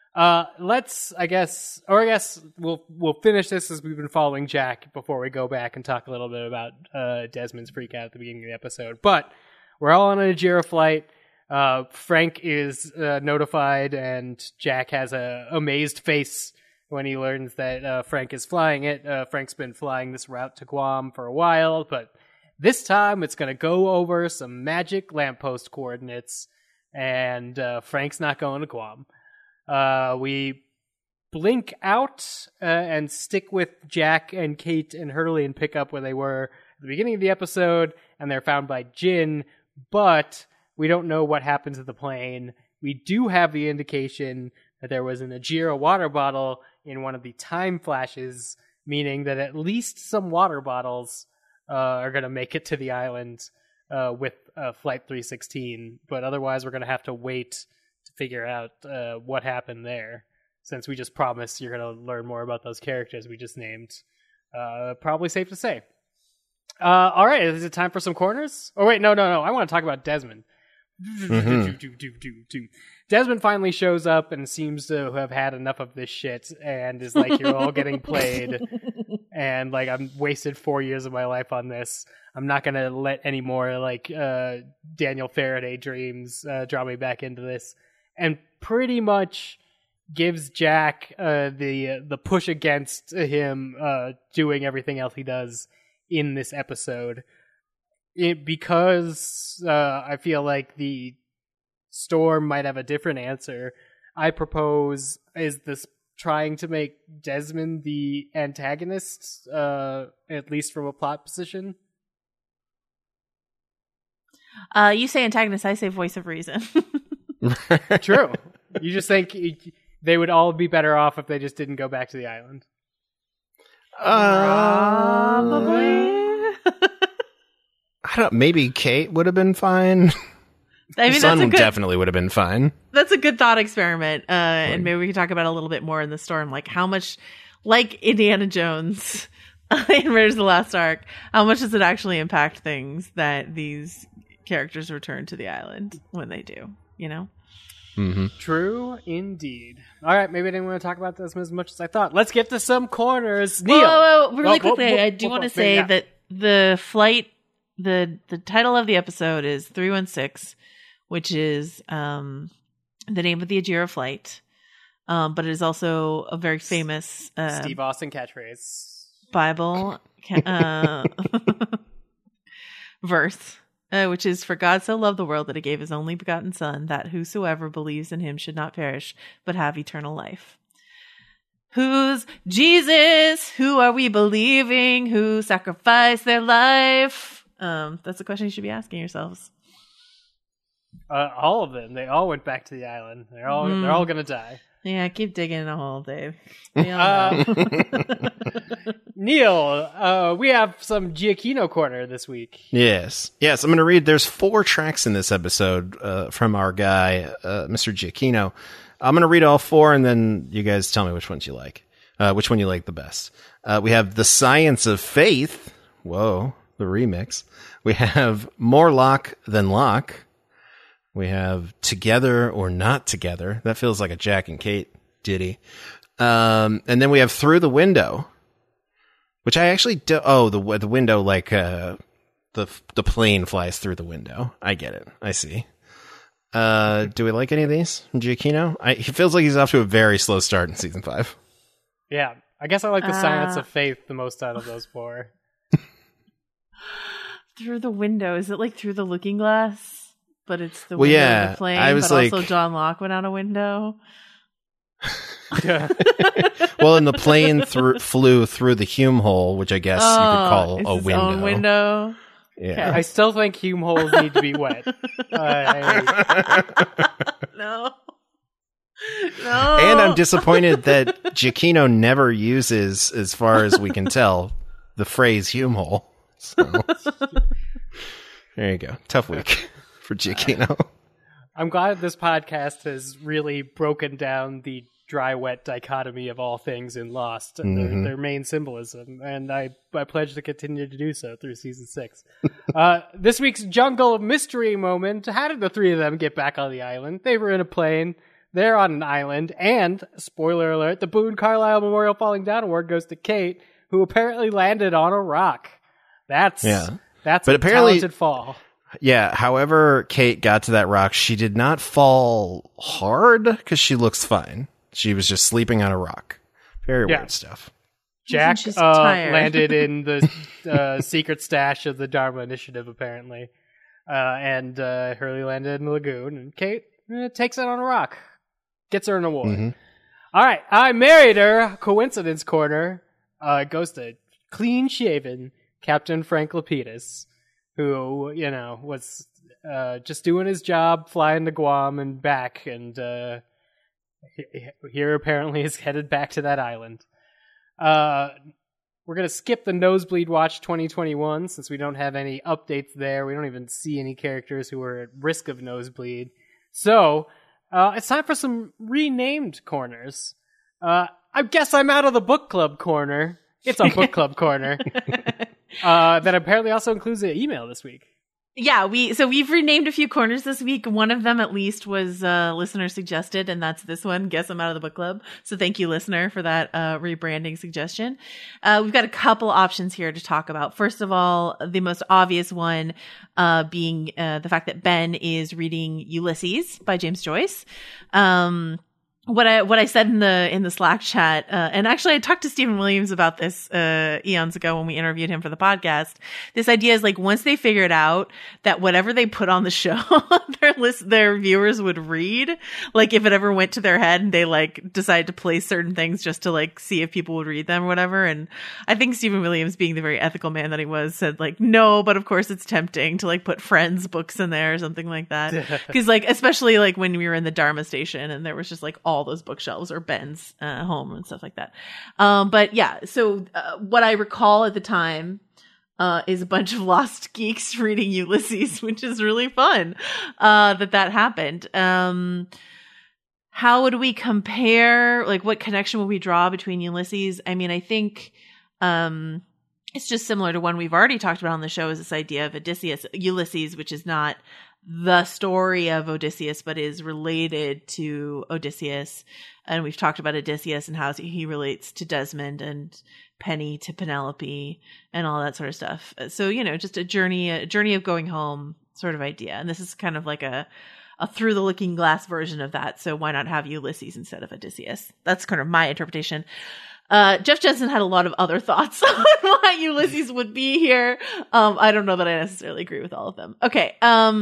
I guess we'll finish this as we've been following Jack before we go back and talk a little bit about Desmond's freak out at the beginning of the episode. But we're all on an Ajira flight. Frank is notified, and Jack has a amazed face when he learns that Frank is flying it. Frank's been flying this route to Guam for a while, but this time it's going to go over some magic lamppost coordinates, and Frank's not going to Guam. We blink out and stick with Jack and Kate and Hurley and pick up where they were at the beginning of the episode, and they're found by Jin, but we don't know what happened to the plane. We do have the indication that there was an Ajira water bottle in one of the time flashes, meaning that at least some water bottles are going to make it to the island with Flight 316, but otherwise we're going to have to wait to figure out what happened there, since we just promised you're going to learn more about those characters we just named. Probably safe to say. All right, is it time for some corners? Oh, wait, no. I want to talk about Desmond. Desmond finally shows up and seems to have had enough of this shit and is like, you're all getting played. And like, I'm wasted 4 years of my life on this. I'm not going to let any more like Daniel Faraday dreams draw me back into this. And pretty much gives Jack the push against him doing everything else he does in this episode. Because I feel like the Storm might have a different answer, I propose, is this trying to make Desmond the antagonist, at least from a plot position? You say antagonist, I say voice of reason. True. You just think they would all be better off if they just didn't go back to the island? Probably. I don't. Maybe Kate would have been fine. I mean, Son definitely would have been fine. That's a good thought experiment, and maybe we can talk about it a little bit more in the Storm, like how much, like Indiana Jones in Raiders of the Lost Ark, how much does it actually impact things that these characters return to the island when they do? You know. Mm-hmm. True indeed. All right, maybe I didn't want to talk about this as much as I thought. Let's get to some corners. Neil, whoa, really quickly, I do want to say that the flight, the title of the episode is 316, which is the name of the Ajira flight, but it is also a very famous Steve Austin catchphrase Bible verse. Which is, for God so loved the world that he gave his only begotten Son, that whosoever believes in him should not perish, but have eternal life. Who's Jesus? Who are we believing? Who sacrificed their life? That's the question you should be asking yourselves. All of them. They all went back to the island. They're all gonna die. Yeah, keep digging in a hole, Dave. We all know. Neil, we have some Giacchino corner this week. Yes. I'm going to read. There's 4 tracks in this episode from our guy, Mr. Giacchino. I'm going to read all 4, and then you guys tell me which ones you like. Which one you like the best. We have The Science of Faith. Whoa, the remix. We have More Lock Than Lock. We have Together or Not Together. That feels like a Jack and Kate ditty. And then we have Through the Window, which I actually do. Oh, the window, like the plane flies through the window. I get it. I see. Do we like any of these from Giacchino? He feels like he's off to a very slow start in season 5. Yeah, I guess I like The Science of Faith the most out of those 4. Through the window. Is it like Through the Looking Glass? But it's the window of the plane, but also John Locke went out a window. Well, and the plane flew through the Hume hole, which I guess you could call a window. Own window. Yeah, okay. I still think Hume holes need to be wet. No. And I'm disappointed that Giacchino never uses, as far as we can tell, the phrase Hume hole. So. There you go. Tough week for Giacchino. I'm glad this podcast has really broken down the dry-wet dichotomy of all things in Lost and their main symbolism, and I pledge to continue to do so through season 6. This week's Jungle of Mystery moment. How did the 3 of them get back on the island? They were in a plane. They're on an island, and, spoiler alert, the Boone Carlyle Memorial Falling Down Award goes to Kate, who apparently landed on a rock. That's a talented fall. Yeah, however Kate got to that rock, she did not fall hard because she looks fine. She was just sleeping on a rock. Very weird stuff. Jack landed in the secret stash of the Dharma Initiative, apparently. And Hurley landed in the lagoon, and Kate takes it on a rock. Gets her an award. All right, I married her. Coincidence corner goes to clean-shaven Captain Frank Lapidus, who, was just doing his job, flying to Guam and back, and here apparently is headed back to that island. We're going to skip the Nosebleed Watch 2021 since we don't have any updates there. We don't even see any characters who are at risk of nosebleed. So, it's time for some renamed corners. I guess I'm out of the book club corner. It's a book club corner. That apparently also includes an email this week. Yeah, we've renamed a few corners this week. One of them, at least, was listener suggested, and that's this one. Guess I'm out of the book club. So thank you, listener, for that rebranding suggestion. We've got a couple options here to talk about. First of all, the most obvious one being the fact that Ben is reading Ulysses by James Joyce. What I said in the Slack chat, and actually I talked to Stephen Williams about this eons ago when we interviewed him for the podcast. This idea is like once they figured out that whatever they put on the show, their viewers would read. Like if it ever went to their head and they like decided to place certain things just to like see if people would read them or whatever. And I think Stephen Williams, being the very ethical man that he was, said like no, but of course it's tempting to like put Friends books in there or something like that. Because like especially like when we were in the Dharma station and there was just like all those bookshelves or Ben's home and stuff like that. But yeah, so what I recall at the time is a bunch of lost geeks reading Ulysses, which is really fun that happened. How would we compare? Like, what connection would we draw between Ulysses? I mean, I think it's just similar to one we've already talked about on the show, is this idea of Ulysses, which is not the story of Odysseus, but is related to Odysseus. And we've talked about Odysseus and how he relates to Desmond and Penny to Penelope and all that sort of stuff. So, just a journey of going home sort of idea. And this is kind of like a through the looking glass version of that. So why not have Ulysses instead of Odysseus? That's kind of my interpretation. Jeff Jensen had a lot of other thoughts on why Ulysses would be here. I don't know that I necessarily agree with all of them. Okay.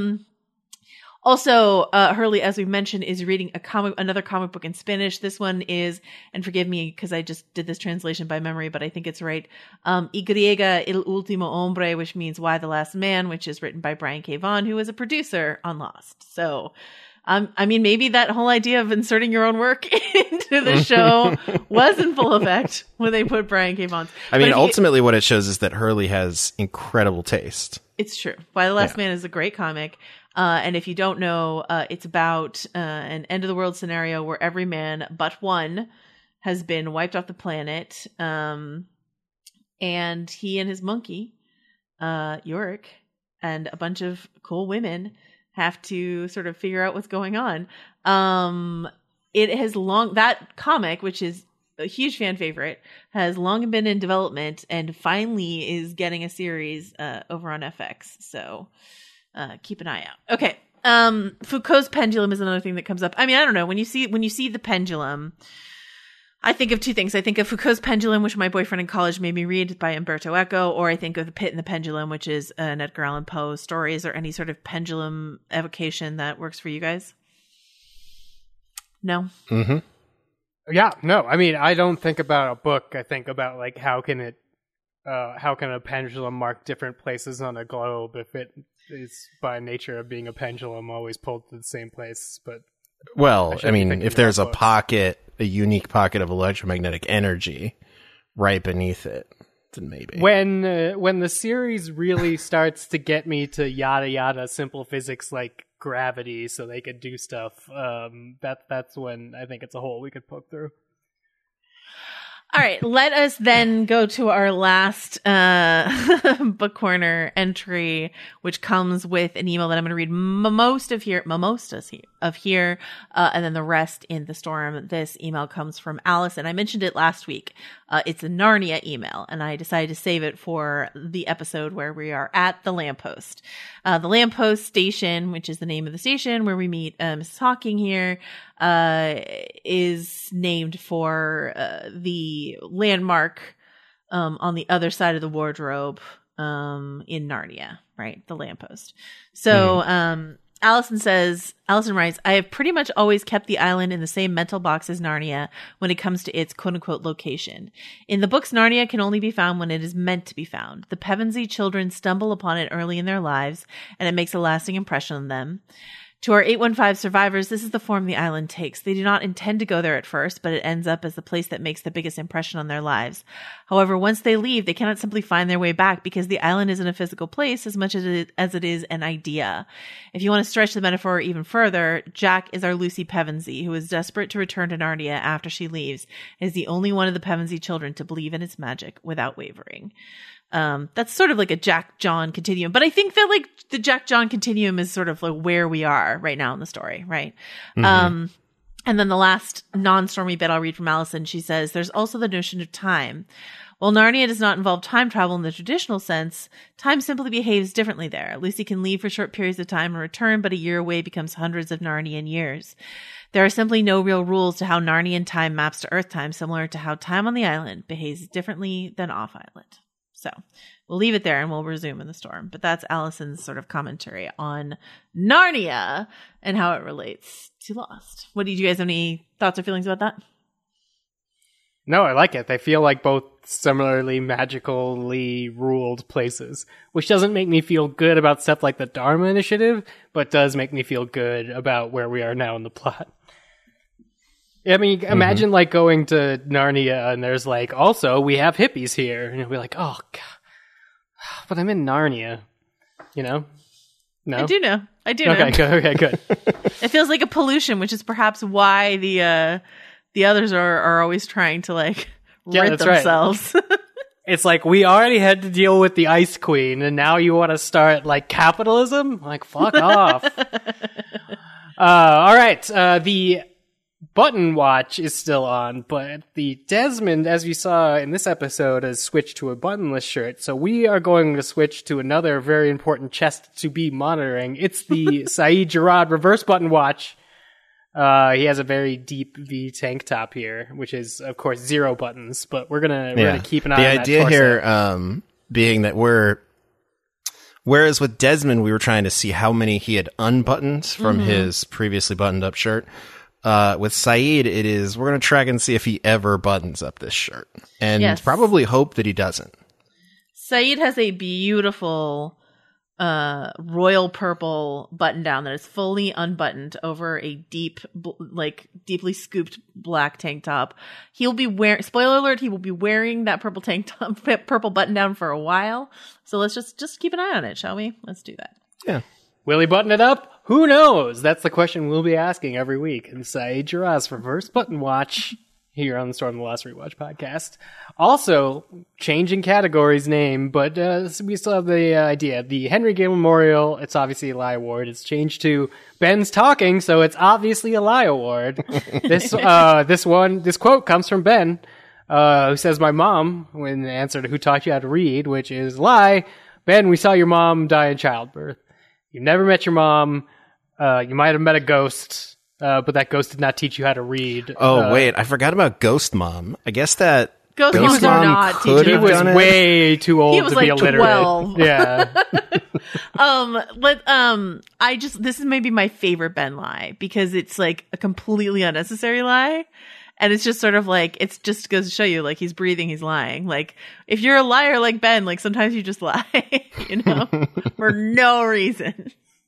Also, Hurley, as we mentioned, is reading another comic book in Spanish. This one is, and forgive me because I just did this translation by memory, but I think it's right. Y el último hombre, which means Why the Last Man, which is written by Brian K. Vaughan, who was a producer on Lost. So, I mean, maybe that whole idea of inserting your own work into the show was in full effect when they put Brian K. Vaughan's. I mean, ultimately what it shows is that Hurley has incredible taste. It's true. Why the Last Man is a great comic. And if you don't know, it's about an end of the world scenario where every man but one has been wiped off the planet. And he and his monkey, Yorick, and a bunch of cool women have to sort of figure out what's going on. It has that comic, which is a huge fan favorite, has long been in development and finally is getting a series over on FX. So keep an eye out. Okay. Foucault's pendulum is another thing that comes up. I mean, I don't know. When you see the pendulum, I think of two things. I think of Foucault's Pendulum, which my boyfriend in college made me read, by Umberto Eco, or I think of The Pit and the Pendulum, which is an Edgar Allan Poe story. Is there any sort of pendulum evocation that works for you guys? No? Mm-hmm. Yeah, no. I mean, I don't think about a book. I think about like how can a pendulum mark different places on a globe if it is by nature of being a pendulum always pulled to the same place. But well, I mean, if there's a unique pocket of electromagnetic energy right beneath it, then maybe. When the series really starts to get me to yada yada simple physics like gravity, so they could do stuff, that's when I think it's a hole we could poke through. All right, let us then go to our last book corner entry, which comes with an email that I'm going to read most of here, and then the rest in the storm. This email comes from Alice, and I mentioned it last week. It's a Narnia email, and I decided to save it for the episode where we are at the lamppost. The lamppost station, which is the name of the station where we meet Mrs. Hawking here, is named for the landmark on the other side of the wardrobe in Narnia, right? The lamppost. So Allison writes, I have pretty much always kept the island in the same mental box as Narnia when it comes to its quote-unquote location. In the books, Narnia can only be found when it is meant to be found. The Pevensey children stumble upon it early in their lives, and it makes a lasting impression on them. To our 815 survivors, this is the form the island takes. They do not intend to go there at first, but it ends up as the place that makes the biggest impression on their lives. However, once they leave, they cannot simply find their way back because the island isn't a physical place as much as it is an idea. If you want to stretch the metaphor even further, Jack is our Lucy Pevensey, who is desperate to return to Narnia after she leaves, and is the only one of the Pevensey children to believe in its magic without wavering. That's sort of like a Jack-John continuum. But I think that like the Jack-John continuum is sort of like where we are right now in the story, right? Mm-hmm. And then the last non-stormy bit I'll read from Allison. She says, there's also the notion of time. While Narnia does not involve time travel in the traditional sense, time simply behaves differently there. Lucy can leave for short periods of time and return, but a year away becomes hundreds of Narnian years. There are simply no real rules to how Narnian time maps to Earth time, similar to how time on the island behaves differently than off-island. So we'll leave it there and we'll resume in the storm. But that's Allison's sort of commentary on Narnia and how it relates to Lost. What did you guys have any thoughts or feelings about that? No, I like it. They feel like both similarly magically ruled places, which doesn't make me feel good about stuff like the Dharma Initiative, but does make me feel good about where we are now in the plot. I mean, imagine like going to Narnia and there's like, also we have hippies here, and you'll be like, oh god, but I'm in Narnia, you know? No, I do know. Okay, good. It feels like a pollution, which is perhaps why the others are always trying to like rid themselves. Right. It's like we already had to deal with the Ice Queen, and now you want to start like capitalism? Like fuck off. All right, the button watch is still on, but the Desmond, as we saw in this episode, has switched to a buttonless shirt. So we are going to switch to another very important chest to be monitoring. It's the Saeed Jarrah reverse button watch. He has a very deep V tank top here, which is of course 0 buttons, but we're gonna keep an eye on that. The idea here being that whereas with Desmond we were trying to see how many he had unbuttoned from his previously buttoned up shirt. With Saeed, we're going to track and see if he ever buttons up this shirt. And probably hope that he doesn't. Saeed has a beautiful royal purple button down that is fully unbuttoned over a deeply scooped black tank top. He'll be spoiler alert, he will be wearing that purple tank top, purple button down for a while. So let's just keep an eye on it, shall we? Let's do that. Yeah. Will he button it up? Who knows? That's the question we'll be asking every week in Saeed Jarrah's reverse button watch here on the Storm the Lost Rewatch podcast. Also, changing categories name, but we still have the idea. The Henry Gale Memorial, it's obviously a Lie Award. It's changed to Ben's Talking, so it's obviously a Lie Award. This quote comes from Ben, who says, my mom, when the answer to who taught you how to read, which is lie. Ben, we saw your mom die in childbirth. You've never met your mom. You might have met a ghost, but that ghost did not teach you how to read. Oh, wait. I forgot about Ghost Mom. I guess that Ghost Mom could have done it. He was way too old to be illiterate. 12. Yeah. This is maybe my favorite Ben lie because it's like a completely unnecessary lie. And it's just sort of like, it just goes to show you, like, he's breathing, he's lying. Like, if you're a liar like Ben, like, sometimes you just lie, you know, for no reason.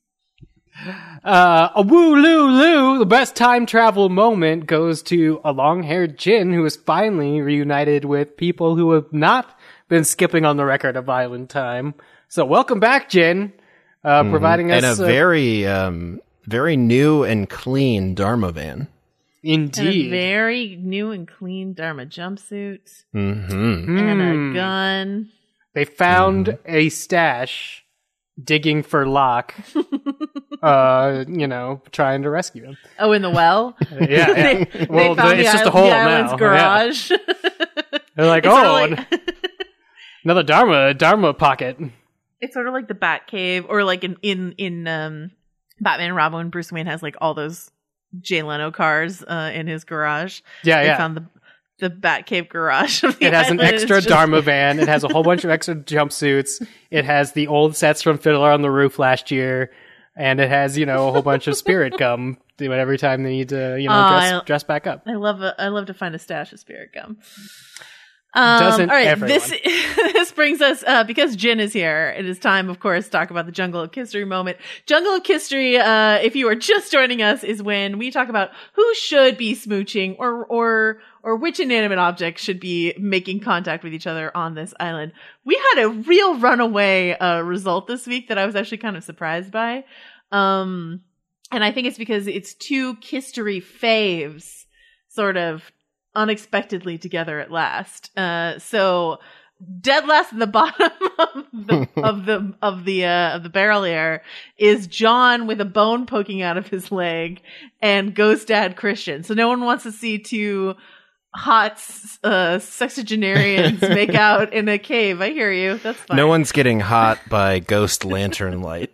A woo-loo-loo, the best time travel moment goes to a long-haired Jin who is finally reunited with people who have not been skipping on the record of island time. So welcome back, Jin, providing us... And a very new and clean Dharma van. Indeed. And a very new and clean Dharma jumpsuit. And a gun. They found a stash digging for Locke, trying to rescue him. Oh, in the well? Yeah. Well, it's just a hole now. Garage. Yeah. They're like, another Dharma pocket. It's sort of like the Batcave, or like in Batman and Robin when Bruce Wayne has like all those Jay Leno cars in his garage. They found the Batcave garage. It has an extra Dharma van. It has a whole bunch of extra jumpsuits. It has the old sets from Fiddler on the Roof last year. And it has, a whole bunch of spirit gum every time they need to, dress back up. I love to find a stash of spirit gum. Doesn't all right, everyone? This brings us, because Jin is here, it is time, of course, to talk about the Jungle of Kistery moment. Jungle of Kistery, if you are just joining us, is when we talk about who should be smooching or which inanimate object should be making contact with each other on this island. We had a real runaway result this week that I was actually kind of surprised by. And I think it's because it's two Kistery faves sort of unexpectedly together at last. So dead last at the bottom of the barrel here is John with a bone poking out of his leg and Ghost Dad Christian. So no one wants to see two hot sexagenarians make out in a cave. I hear you. That's fine. No one's getting hot by ghost lantern light.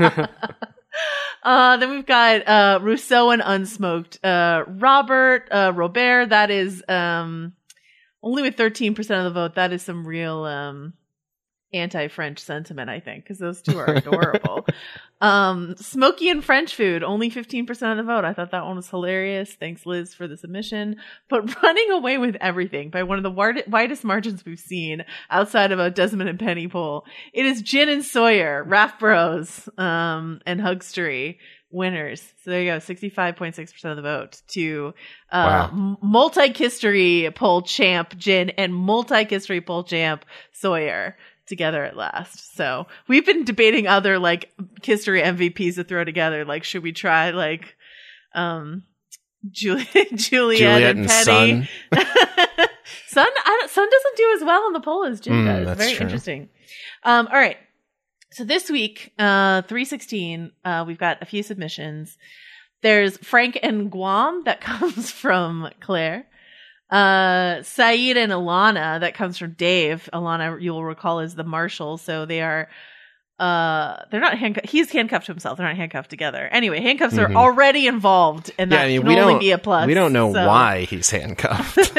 Then we've got Rousseau and Unsmoked. Robert, that is only with 13% of the vote. That is some real anti-French sentiment, I think, because those two are adorable. Smokey and French Food, only 15% of the vote. I thought that one was hilarious. Thanks, Liz, for the submission. But Running Away with Everything, by one of the widest margins we've seen outside of a Desmond and Penny poll. It is Gin and Sawyer, Raff Bros, and Hugstery winners. So there you go, 65.6% of the vote to multi-Kistery poll champ Gin and multi-Kistery poll champ Sawyer together at last. So we've been debating other Kistery MVPs to throw together. Should we try Juliet and Penny? Sun doesn't do as well on the poll as Jin does. That's Very true. interesting. All right. So this week, 316, we've got a few submissions. There's Frank and Guam that comes from Claire. Saeed and Alana that comes from Dave. Alana, you'll recall, is the marshal. So they are, they're not handcuffed. He's handcuffed to himself. They're not handcuffed together. Anyway, handcuffs are already involved, and that can only be a plus. We don't know why he's handcuffed.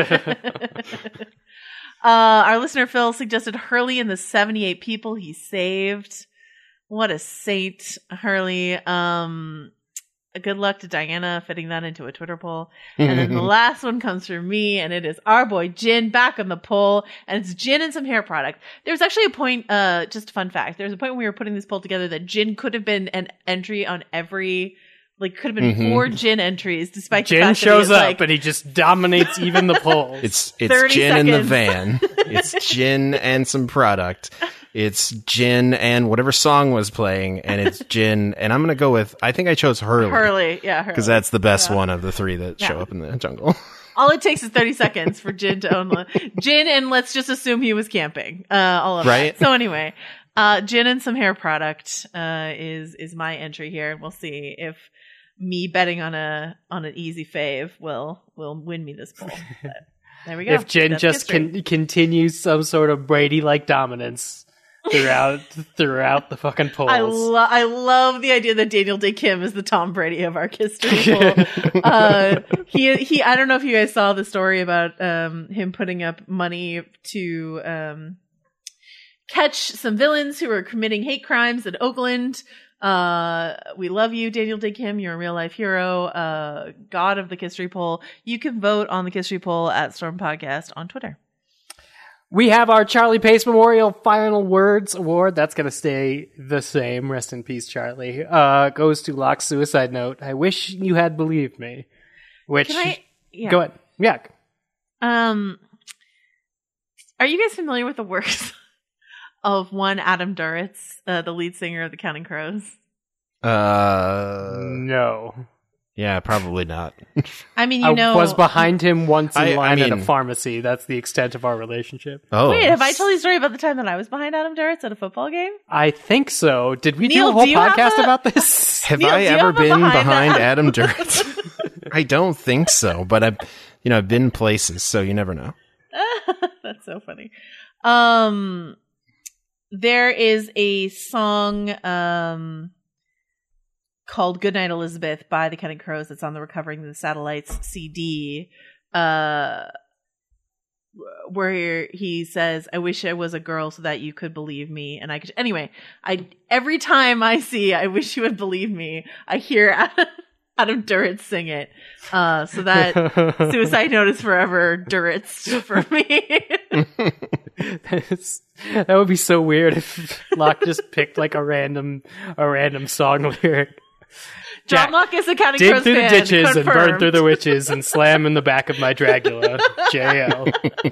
Our listener Phil suggested Hurley and the 78 people he saved. What a saint, Hurley. Good luck to Diana fitting that into a Twitter poll. And then the last one comes from me, and it is our boy Jin back on the poll, and it's Jin and some hair product. There's actually a point, just a fun fact, there's a point when we were putting this poll together that Jin could have been an entry on every, could have been 4 Jin entries, despite the Jin fact shows that up and he just dominates even the polls. It's 30 Jin in the seconds. van. It's Jin and some product. It's Jin and whatever song was playing, and it's Jin. And I'm going to go with, I think I chose Hurley. Hurley. Because that's the best one of the 3 that show up in the jungle. All it takes is 30 seconds for Jin to own Jin, and let's just assume he was camping. All of Right. that. So anyway, Jin and some hair product is my entry here. We'll see if me betting on an easy fave will win me this poll. But there we go. If Jin That's just history. continues some sort of Brady-like dominance throughout the fucking polls. I love the idea that Daniel Day Kim is the Tom Brady of our history poll. He I don't know if you guys saw the story about him putting up money to catch some villains who are committing hate crimes in Oakland. We love you, Daniel Day Kim. You're a real life hero. God of the Kistery poll. You can vote on the Kistery poll at Storm Podcast on Twitter. We have our Charlie Pace Memorial Final Words Award. That's going to stay the same. Rest in peace, Charlie. Goes to Locke's suicide note. I wish you had believed me. Which, go ahead. Yeah. Are you guys familiar with the works of one Adam Duritz, the lead singer of the Counting Crows? No. Yeah, probably not. I mean, I was behind him once in line at a mean- pharmacy. That's the extent of our relationship. Oh. Wait, have I told you a story about the time that I was behind Adam Duritz at a football game? I think so. Did we Neil, do a whole do you have podcast a- about this? Have Neil, I do you ever have a been behind behind that? Adam Duritz? I don't think so, but I've been places, so you never know. That's so funny. There is a song called Goodnight Elizabeth by the Counting Crows that's on the Recovering the Satellites CD. where he says, "I wish I was a girl so that you could believe me." And I could, anyway, every time I see "I wish you would believe me," I hear Adam Duritz sing it. So that Suicide Note is forever Duritz for me. That would be so weird if Locke just picked like a random song lyric. John Locke is a Counting Dig Crows through fan. the ditches Confirmed. and burn through the witches and slam in the back of my Dracula. J.O.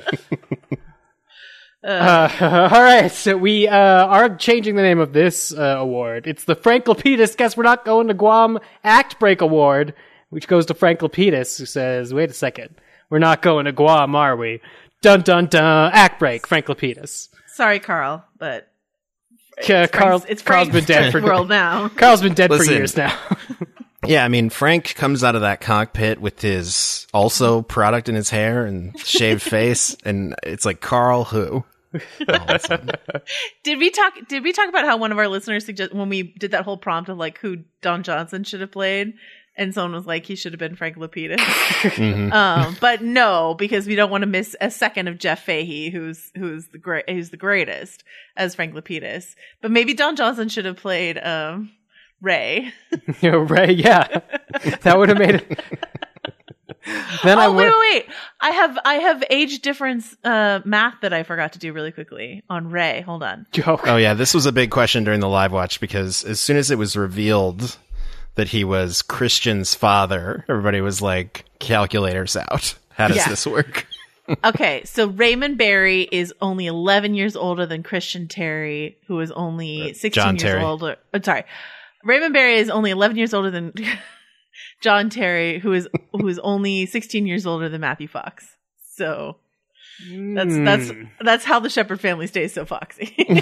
All right, so we are changing the name of this award. It's the Frank Lapidus Guess We're Not Going to Guam Act Break Award, which goes to Frank Lapidus, who says, wait a second, we're not going to Guam, are we? Dun dun dun, act break, Frank Lapidus. Sorry, Carl, but Carl's been dead for world now. Carl's been dead for Listen. years now. Yeah, I mean, Frank comes out of that cockpit with his also product in his hair and shaved face, and it's like, Carl who? All of a sudden. Did we talk about how one of our listeners suggested when we did that whole prompt of like who Don Johnson should have played, and someone was like he should have been Frank Lapidus. Mm-hmm. But no, because we don't want to miss a second of Jeff Fahey, who's the greatest as Frank Lapidus. But maybe Don Johnson should have played Ray. Ray, yeah, that would have made it. Then wait! I have age difference math that I forgot to do really quickly on Ray. Hold on. Oh yeah, this was a big question during the live watch because as soon as it was revealed that he was Christian's father, everybody was like, calculators out. How does this work? Okay, so Raymond Barry is only 11 years older than Christian Terry, who is only 16 John years Terry. older. Sorry. Raymond Barry is only 11 years older than John Terry, who is only 16 years older than Matthew Fox. So that's how the Shepherd family stays so foxy.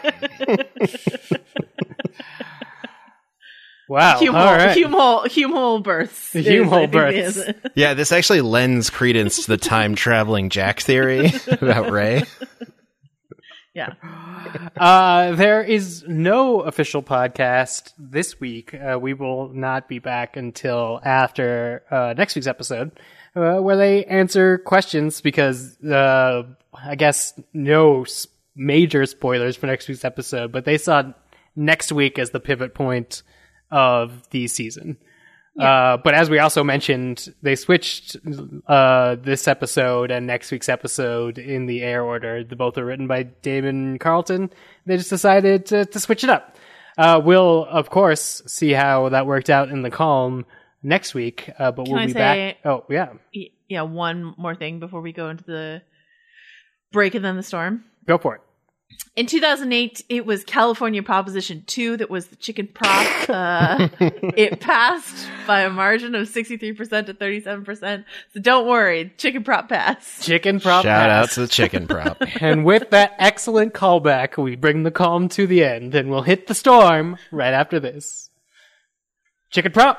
Wow. All right. Hume-hole births. The Hume-hole births. Yeah, this actually lends credence to the time-traveling Jack theory about Ray. Yeah. There is no official podcast this week. We will not be back until after next week's episode, where they answer questions because I guess no major spoilers for next week's episode, but they saw next week as the pivot point of the season. Yeah. But as we also mentioned, they switched this episode and next week's episode in the air order. Both are written by Damon Carlton. They just decided to switch it up. We'll, of course, see how that worked out in the column next week, but we'll be back. Oh, yeah. Yeah, one more thing before we go into the break and then the storm. Go for it. In 2008, it was California Proposition 2 that was the chicken prop. It passed by a margin of 63% to 37%. So don't worry, chicken prop passed. Chicken prop Shout out passed. to the chicken prop. And with that excellent callback, we bring the calm to the end, and we'll hit the storm right after this. Chicken prop!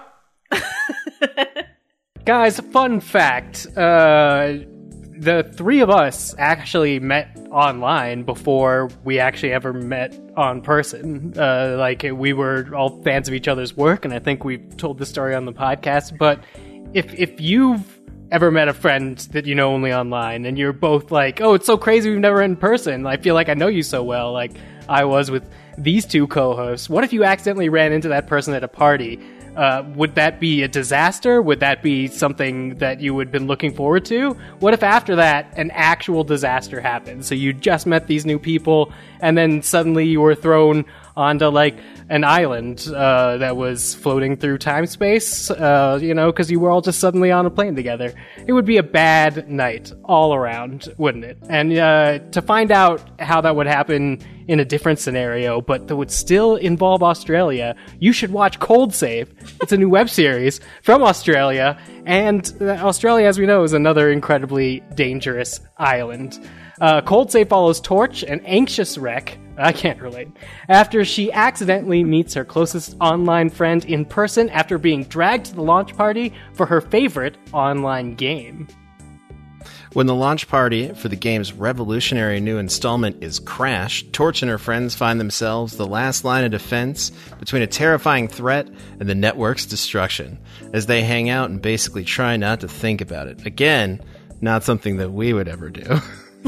Guys, fun fact. The three of us actually met online before we actually ever met on person. We were all fans of each other's work, and I think we've told this story on the podcast. But if you've ever met a friend that you know only online, and you're both like, oh, it's so crazy we've never met in person. I feel like I know you so well, like I was with these two co-hosts. What if you accidentally ran into that person at a party? Would that be a disaster? Would that be something that you would have been looking forward to? What if after that an actual disaster happened? So you just met these new people and then suddenly you were thrown onto like an island that was floating through time-space, because you were all just suddenly on a plane together. It would be a bad night all around, wouldn't it? And to find out how that would happen in a different scenario, but that would still involve Australia, you should watch Cold Save. It's a new web series from Australia, and Australia, as we know, is another incredibly dangerous island. Cold Save follows Torch, an anxious wreck, I can't relate, after she accidentally meets her closest online friend in person after being dragged to the launch party for her favorite online game. When the launch party for the game's revolutionary new installment is crashed, Torch and her friends find themselves the last line of defense between a terrifying threat and the network's destruction, as they hang out and basically try not to think about it. Again, Not something that we would ever do.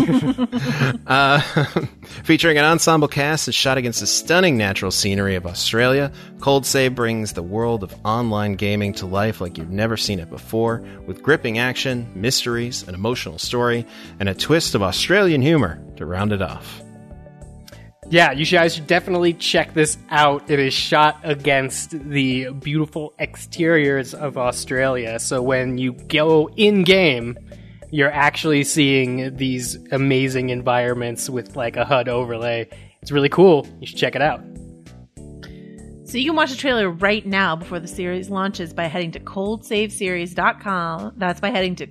Featuring an ensemble cast and shot against the stunning natural scenery of Australia, Cold Save brings the world of online gaming to life like you've never seen it before, with gripping action, mysteries, an emotional story, and a twist of Australian humor to round it off. Yeah, you guys should definitely check this out. It is shot against the beautiful exteriors of Australia, so when you go in-game, you're actually seeing these amazing environments with like a HUD overlay. It's really cool. You should check it out. So you can watch the trailer right now before the series launches by heading to coldsaveseries.com. That's by heading to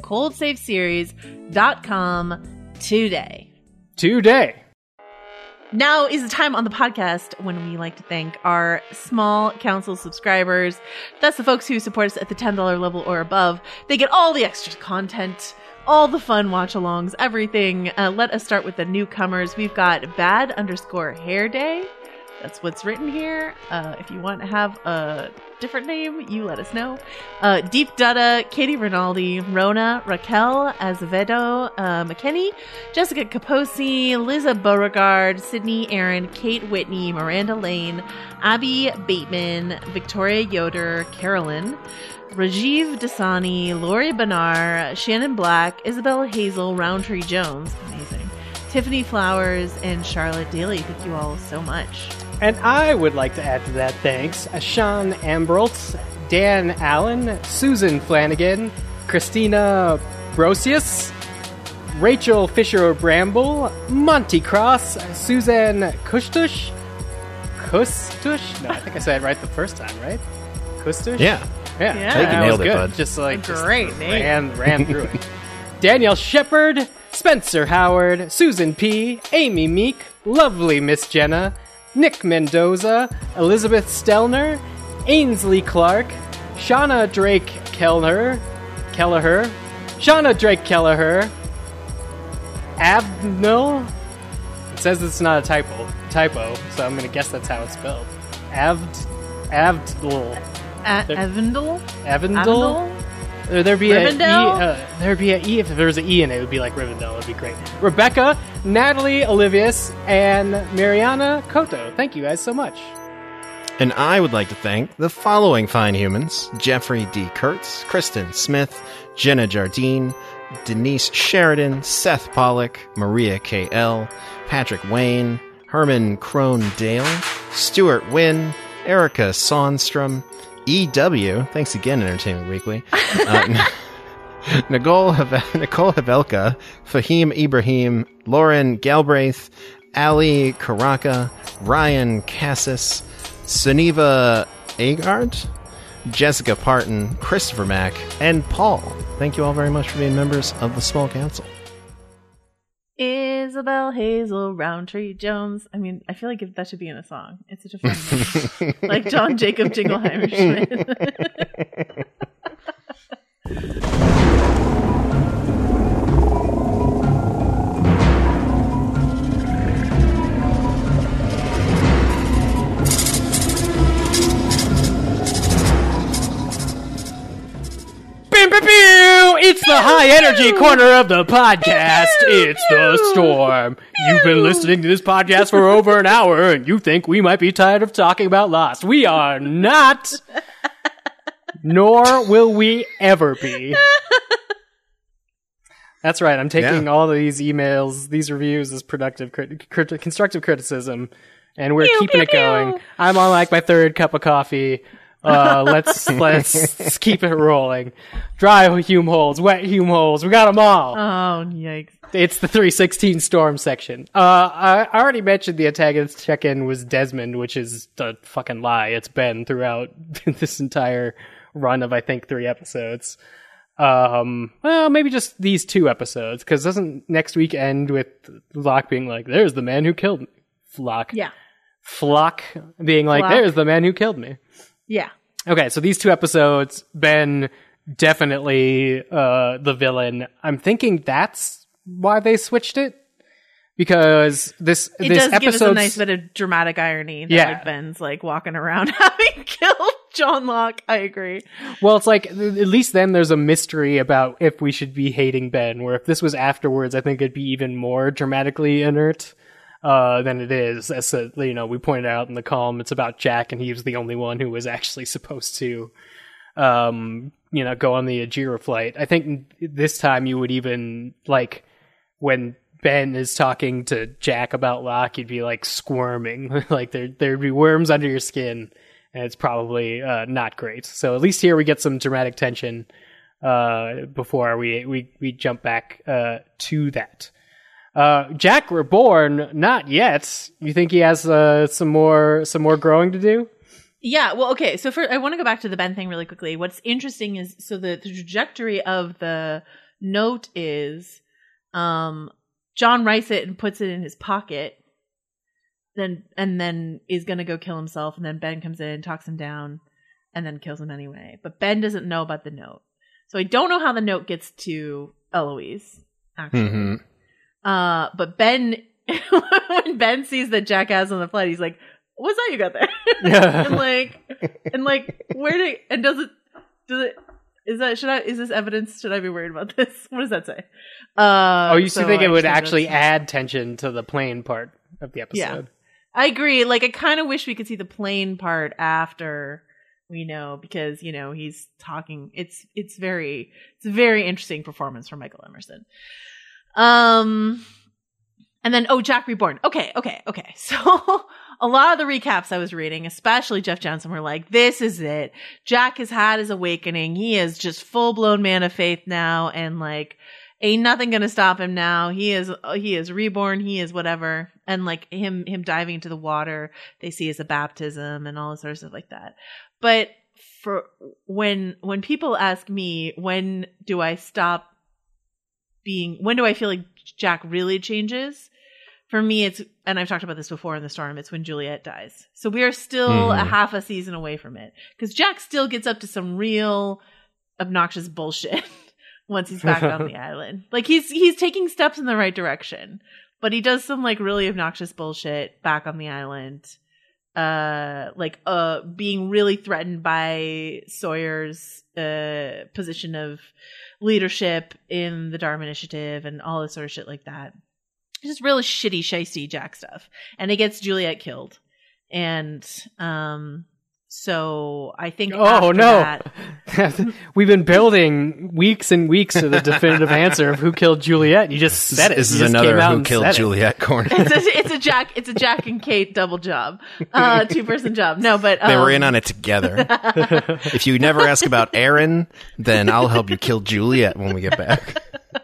coldsaveseries.com today. Today. Now is the time on the podcast when we like to thank our small council subscribers. That's the folks who support us at the $10 level or above. They get all the extra content, all the fun watch-alongs, everything. Let us start with the newcomers. We've got Bad_Hair Day. That's what's written here. If you want to have a different name, you let us know. Deep Dutta, Katie Rinaldi, Rona, Raquel Azevedo, McKinney, Jessica Caposi, Liza Beauregard, Sydney Aaron, Kate Whitney, Miranda Lane, Abby Bateman, Victoria Yoder, Carolyn, Rajiv Dasani, Lori Benar, Shannon Black, Isabella Hazel, Roundtree Jones, amazing, Tiffany Flowers, and Charlotte Daly. Thank you all so much. And I would like to add to that thanks Sean Ambroltz, Dan Allen, Susan Flanagan, Christina Brosius, Rachel Fisher-Bramble, Monty Cross, Suzanne Kustush? No, I think I said it right the first time, right? Kustush? Yeah. Yeah. I think you That nailed was it, good. bud. Just like Great name. ran through it. Danielle Shepard, Spencer Howard, Susan P., Amy Meek, Lovely Miss Jenna, Nick Mendoza, Elizabeth Stelner, Ainsley Clark, Shauna Drake Kelleher, Shauna Drake Kelleher, Avnil. It says it's not a typo, so I'm gonna guess that's how it's spelled. Avdil. Avondale? There'd be an E. If there was an E in it, it would be like Rivendell. It would be great. Rebecca, Natalie Olivius, and Mariana Koto. Thank you guys so much. And I would like to thank the following fine humans: Jeffrey D. Kurtz, Kristen Smith, Jenna Jardine, Denise Sheridan, Seth Pollock, Maria K.L., Patrick Wayne, Herman Crone Dale, Stuart Wynn, Erica Sonstrom, EW, thanks again, Entertainment Weekly, Nicole Havelka, Fahim Ibrahim, Lauren Galbraith, Ali Karaka, Ryan Cassis, Suniva Agard, Jessica Parton, Christopher Mack, and Paul. Thank you all very much for being members of the Small Council. Isabel Hazel, Roundtree Jones. I mean, I feel like that should be in a song. It's such a fun name. Like John Jacob Jingleheimer Schmidt. It's the high energy corner of the podcast. It's the storm. You've been listening to this podcast for over an hour and you think we might be tired of talking about Lost. We are not. Nor will we ever be. That's right. I'm taking all these emails, these reviews as productive, constructive criticism, and we're keeping it going. I'm on like my third cup of coffee. Let's keep it rolling. Dry Hume holes, wet Hume holes. We got them all. Oh, yikes. It's the 316 Storm section. I already mentioned the antagonist check-in was Desmond, which is a fucking lie. It's Ben throughout this entire run of, I think, 3 episodes. Well, maybe just these 2 episodes, because doesn't next week end with Locke being like, there's the man who killed me? Flock. Yeah. Flock being like, Flock. there's the man who killed me. Yeah. Okay, so these 2 episodes, Ben definitely the villain. I'm thinking that's why they switched it, because this does episode give us a nice bit of dramatic irony that like Ben's like walking around having killed John Locke. I agree. Well, it's like, at least then there's a mystery about if we should be hating Ben, where if this was afterwards, I think it'd be even more dramatically inert than it is. As we pointed out in the column, it's about Jack, and he was the only one who was actually supposed to, go on the Ajira flight. I think this time you would even, like, when Ben is talking to Jack about Locke, you'd be, like, squirming. Like, there'd be worms under your skin. And it's probably not great. So at least here we get some dramatic tension before we jump back to that. Jack Reborn, not yet. You think he has some more growing to do? Yeah, well, okay. So I want to go back to the Ben thing really quickly. What's interesting is, so the trajectory of the note is John writes it and puts it in his pocket. Then is going to go kill himself, and then Ben comes in, talks him down, and then kills him anyway. But Ben doesn't know about the note. So I don't know how the note gets to Eloise, actually. Mm-hmm. But Ben, when Ben sees that Jack has on the flight, he's like, what's that you got there? Is this evidence? Should I be worried about this? What does that say? You think it would actually add tension to the plane part of the episode? Yeah. I agree. Like, I kind of wish we could see the plane part after we know, because, he's talking. It's a very interesting performance from Michael Emerson. And then, Jack Reborn. Okay. So a lot of the recaps I was reading, especially Jeff Johnson, were like, this is it. Jack has had his awakening. He is just full-blown man of faith now, and, like, ain't nothing gonna stop him now. He is reborn. He is whatever. And, like, him diving into the water, they see as a baptism and all this sort of stuff like that. But for when people ask me, when do I feel like Jack really changes? For me, it's, and I've talked about this before in the storm, it's when Juliet dies. So we are still a half a season away from it, because Jack still gets up to some real obnoxious bullshit once he's back on the island. Like, he's taking steps in the right direction, but he does some, like, really obnoxious bullshit back on the island. Being really threatened by Sawyer's position of leadership in the Dharma Initiative and all this sort of shit like that. Just really shitty, shisty Jack stuff. And it gets Juliet killed. And so I think that... We've been building weeks and weeks to the definitive answer of who killed Juliet. You just said it. This is another who killed Juliet corner. It's a Jack and Kate double job. 2-person job. No, but they were in on it together. If you never ask about Aaron, then I'll help you kill Juliet when we get back.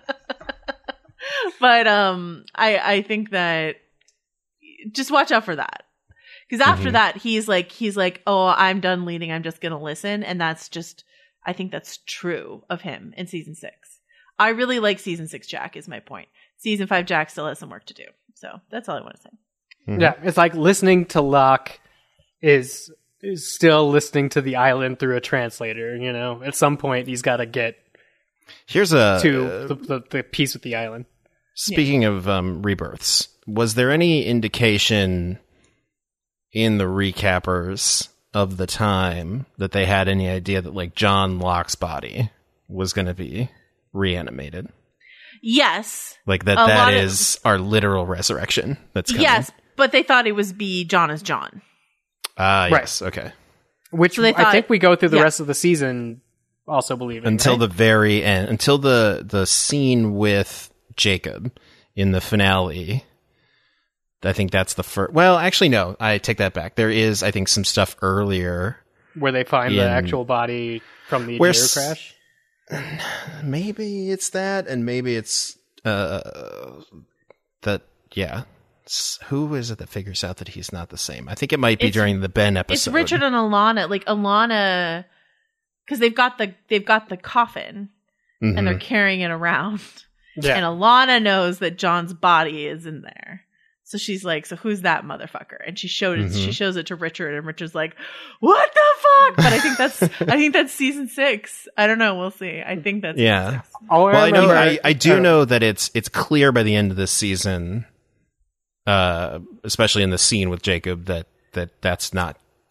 But I think that just watch out for that. Because after that, he's like, oh, I'm done leading. I'm just going to listen. And that's just, I think that's true of him in season 6. I really like season 6 Jack, is my point. Season 5 Jack still has some work to do. So that's all I want to say. Mm-hmm. Yeah, it's like listening to Locke is still listening to the island through a translator. At some point he's got to get to the piece with the island. Speaking of rebirths, was there any indication in the recappers of the time that they had any idea that, like, John Locke's body was going to be reanimated? Yes. Like that is our literal resurrection that's coming. Yes, but they thought it was John as John. Yes, okay. Which I think we go through the rest of the season also believing. Until the very end. Until the scene with Jacob in the finale. I think that's the first... Well, actually, no. I take that back. There is, I think, some stuff earlier... Where they find the actual body from the Ajira crash? Maybe it's that, and maybe it's... that, yeah. Who is it that figures out that he's not the same? I think it might be during the Ben episode. It's Richard and Alana. Like, Alana... Because they've got the coffin, and they're carrying it around. Yeah. And Alana knows that John's body is in there. So she's like, so who's that motherfucker? And she shows it to Richard, and Richard's like, what the fuck? But I think that's season 6. I don't know. We'll see. I think that's season 6. I do know that it's clear by the end of this season, especially in the scene with Jacob, that's not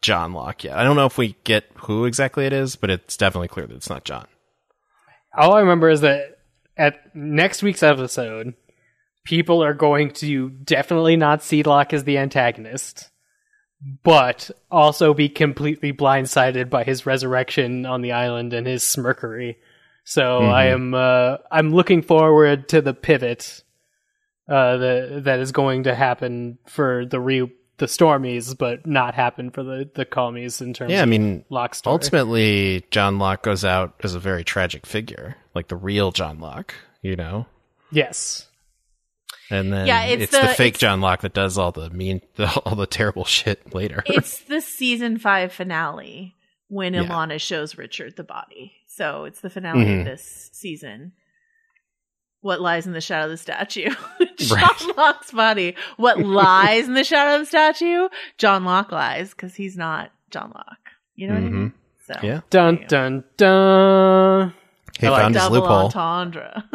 John Locke yet. I don't know if we get who exactly it is, but it's definitely clear that it's not John. All I remember is that at next week's episode, people are going to definitely not see Locke as the antagonist, but also be completely blindsided by his resurrection on the island and his smirkery. So I'm looking forward to the pivot that is going to happen for the Stormies, but not happen for the Calmies in terms of Locke's story. Ultimately, John Locke goes out as a very tragic figure, like the real John Locke, you know? Yes. And then it's the fake John Locke that does all the terrible shit later. It's the season 5 finale when Ilana shows Richard the body. So it's the finale of this season. What lies in the shadow of the statue? John Locke's body. What lies in the shadow of the statue? John Locke lies because he's not John Locke. You know what I mean? So, yeah. Dun, dun, dun. He found his double loophole. Entendre.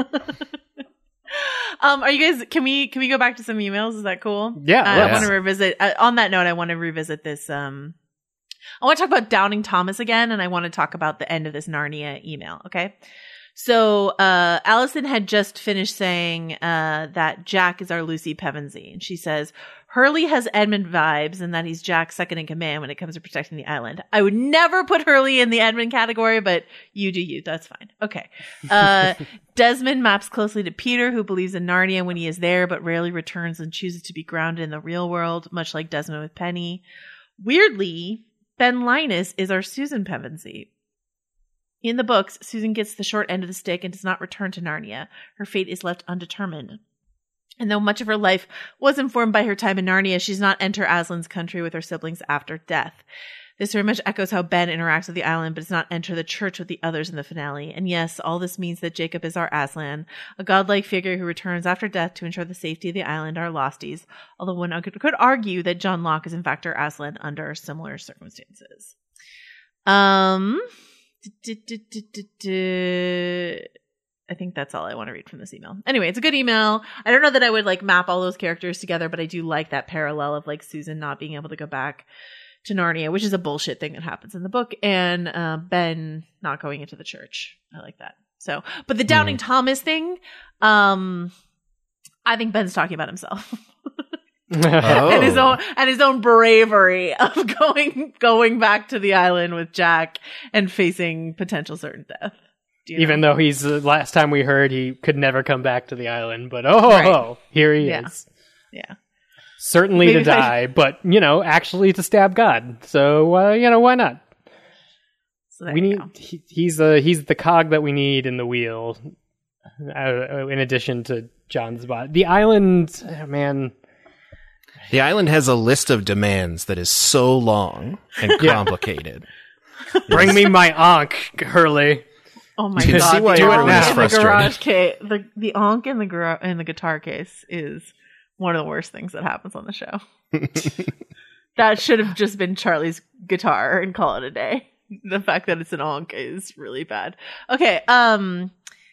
Are you guys? Can we go back to some emails? Is that cool? Yeah. I want to revisit. On that note, I want to revisit this. I want to talk about Doubting Thomas again, and I want to talk about the end of this Narnia email. Okay. So Allison had just finished saying that Jack is our Lucy Pevensey, and she says Hurley has Edmund vibes, and that he's Jack's second in command when it comes to protecting the island. I would never put Hurley in the Edmund category, but you do you. That's fine. Okay. Desmond maps closely to Peter, who believes in Narnia when he is there, but rarely returns and chooses to be grounded in the real world, much like Desmond with Penny. Weirdly, Ben Linus is our Susan Pevensey. In the books, Susan gets the short end of the stick and does not return to Narnia. Her fate is left undetermined. And though much of her life was informed by her time in Narnia, she does not enter Aslan's country with her siblings after death. This very much echoes how Ben interacts with the island, but does not enter the church with the others in the finale. And yes, all this means that Jacob is our Aslan, a godlike figure who returns after death to ensure the safety of the island, our losties. Although one could argue that John Locke is in fact our Aslan under similar circumstances. I think that's all I want to read from this email. Anyway, it's a good email. I don't know that I would map all those characters together, but I do like that parallel of Susan not being able to go back to Narnia, which is a bullshit thing that happens in the book, and Ben not going into the church. I like that. So, but the Doubting Thomas thing, I think Ben's talking about himself. and his own bravery of going back to the island with Jack and facing potential certain death. Even though he's the last time we heard he could never come back to the island, but here he is. Yeah. Certainly maybe to die, but actually to stab God. So why not? So he's the cog that we need in the wheel. In addition to John's body, the island, man. The island has a list of demands that is so long and complicated. Bring me my Ankh, Hurley. Oh my god! See why everyone is frustrated. The Ankh in the guitar case is one of the worst things that happens on the show. That should have just been Charlie's guitar and call it a day. The fact that it's an Ankh is really bad. Okay. Do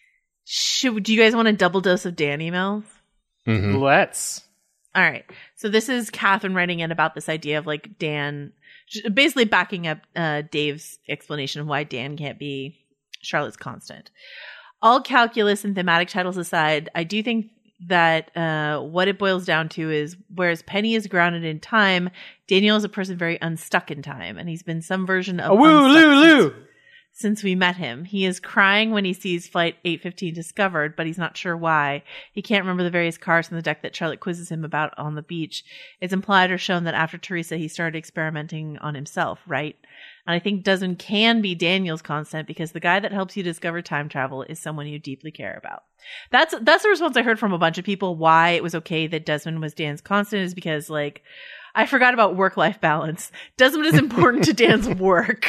you guys want a double dose of Dan emails? Mm-hmm. Let's. All right. So this is Catherine writing in about this idea of Dan, basically backing up Dave's explanation of why Dan can't be Charlotte's constant. All calculus and thematic titles aside, I do think that what it boils down to is whereas Penny is grounded in time, Daniel is a person very unstuck in time, and he's been some version of unstuck since we met him. He is crying when he sees Flight 815 discovered, but he's not sure why. He can't remember the various cars on the deck that Charlotte quizzes him about on the beach. It's implied or shown that after Teresa, he started experimenting on himself, right? And I think Desmond can be Daniel's constant because the guy that helps you discover time travel is someone you deeply care about. That's the response I heard from a bunch of people. Why it was okay that Desmond was Dan's constant is because I forgot about work-life balance. Desmond is important to Dan's work.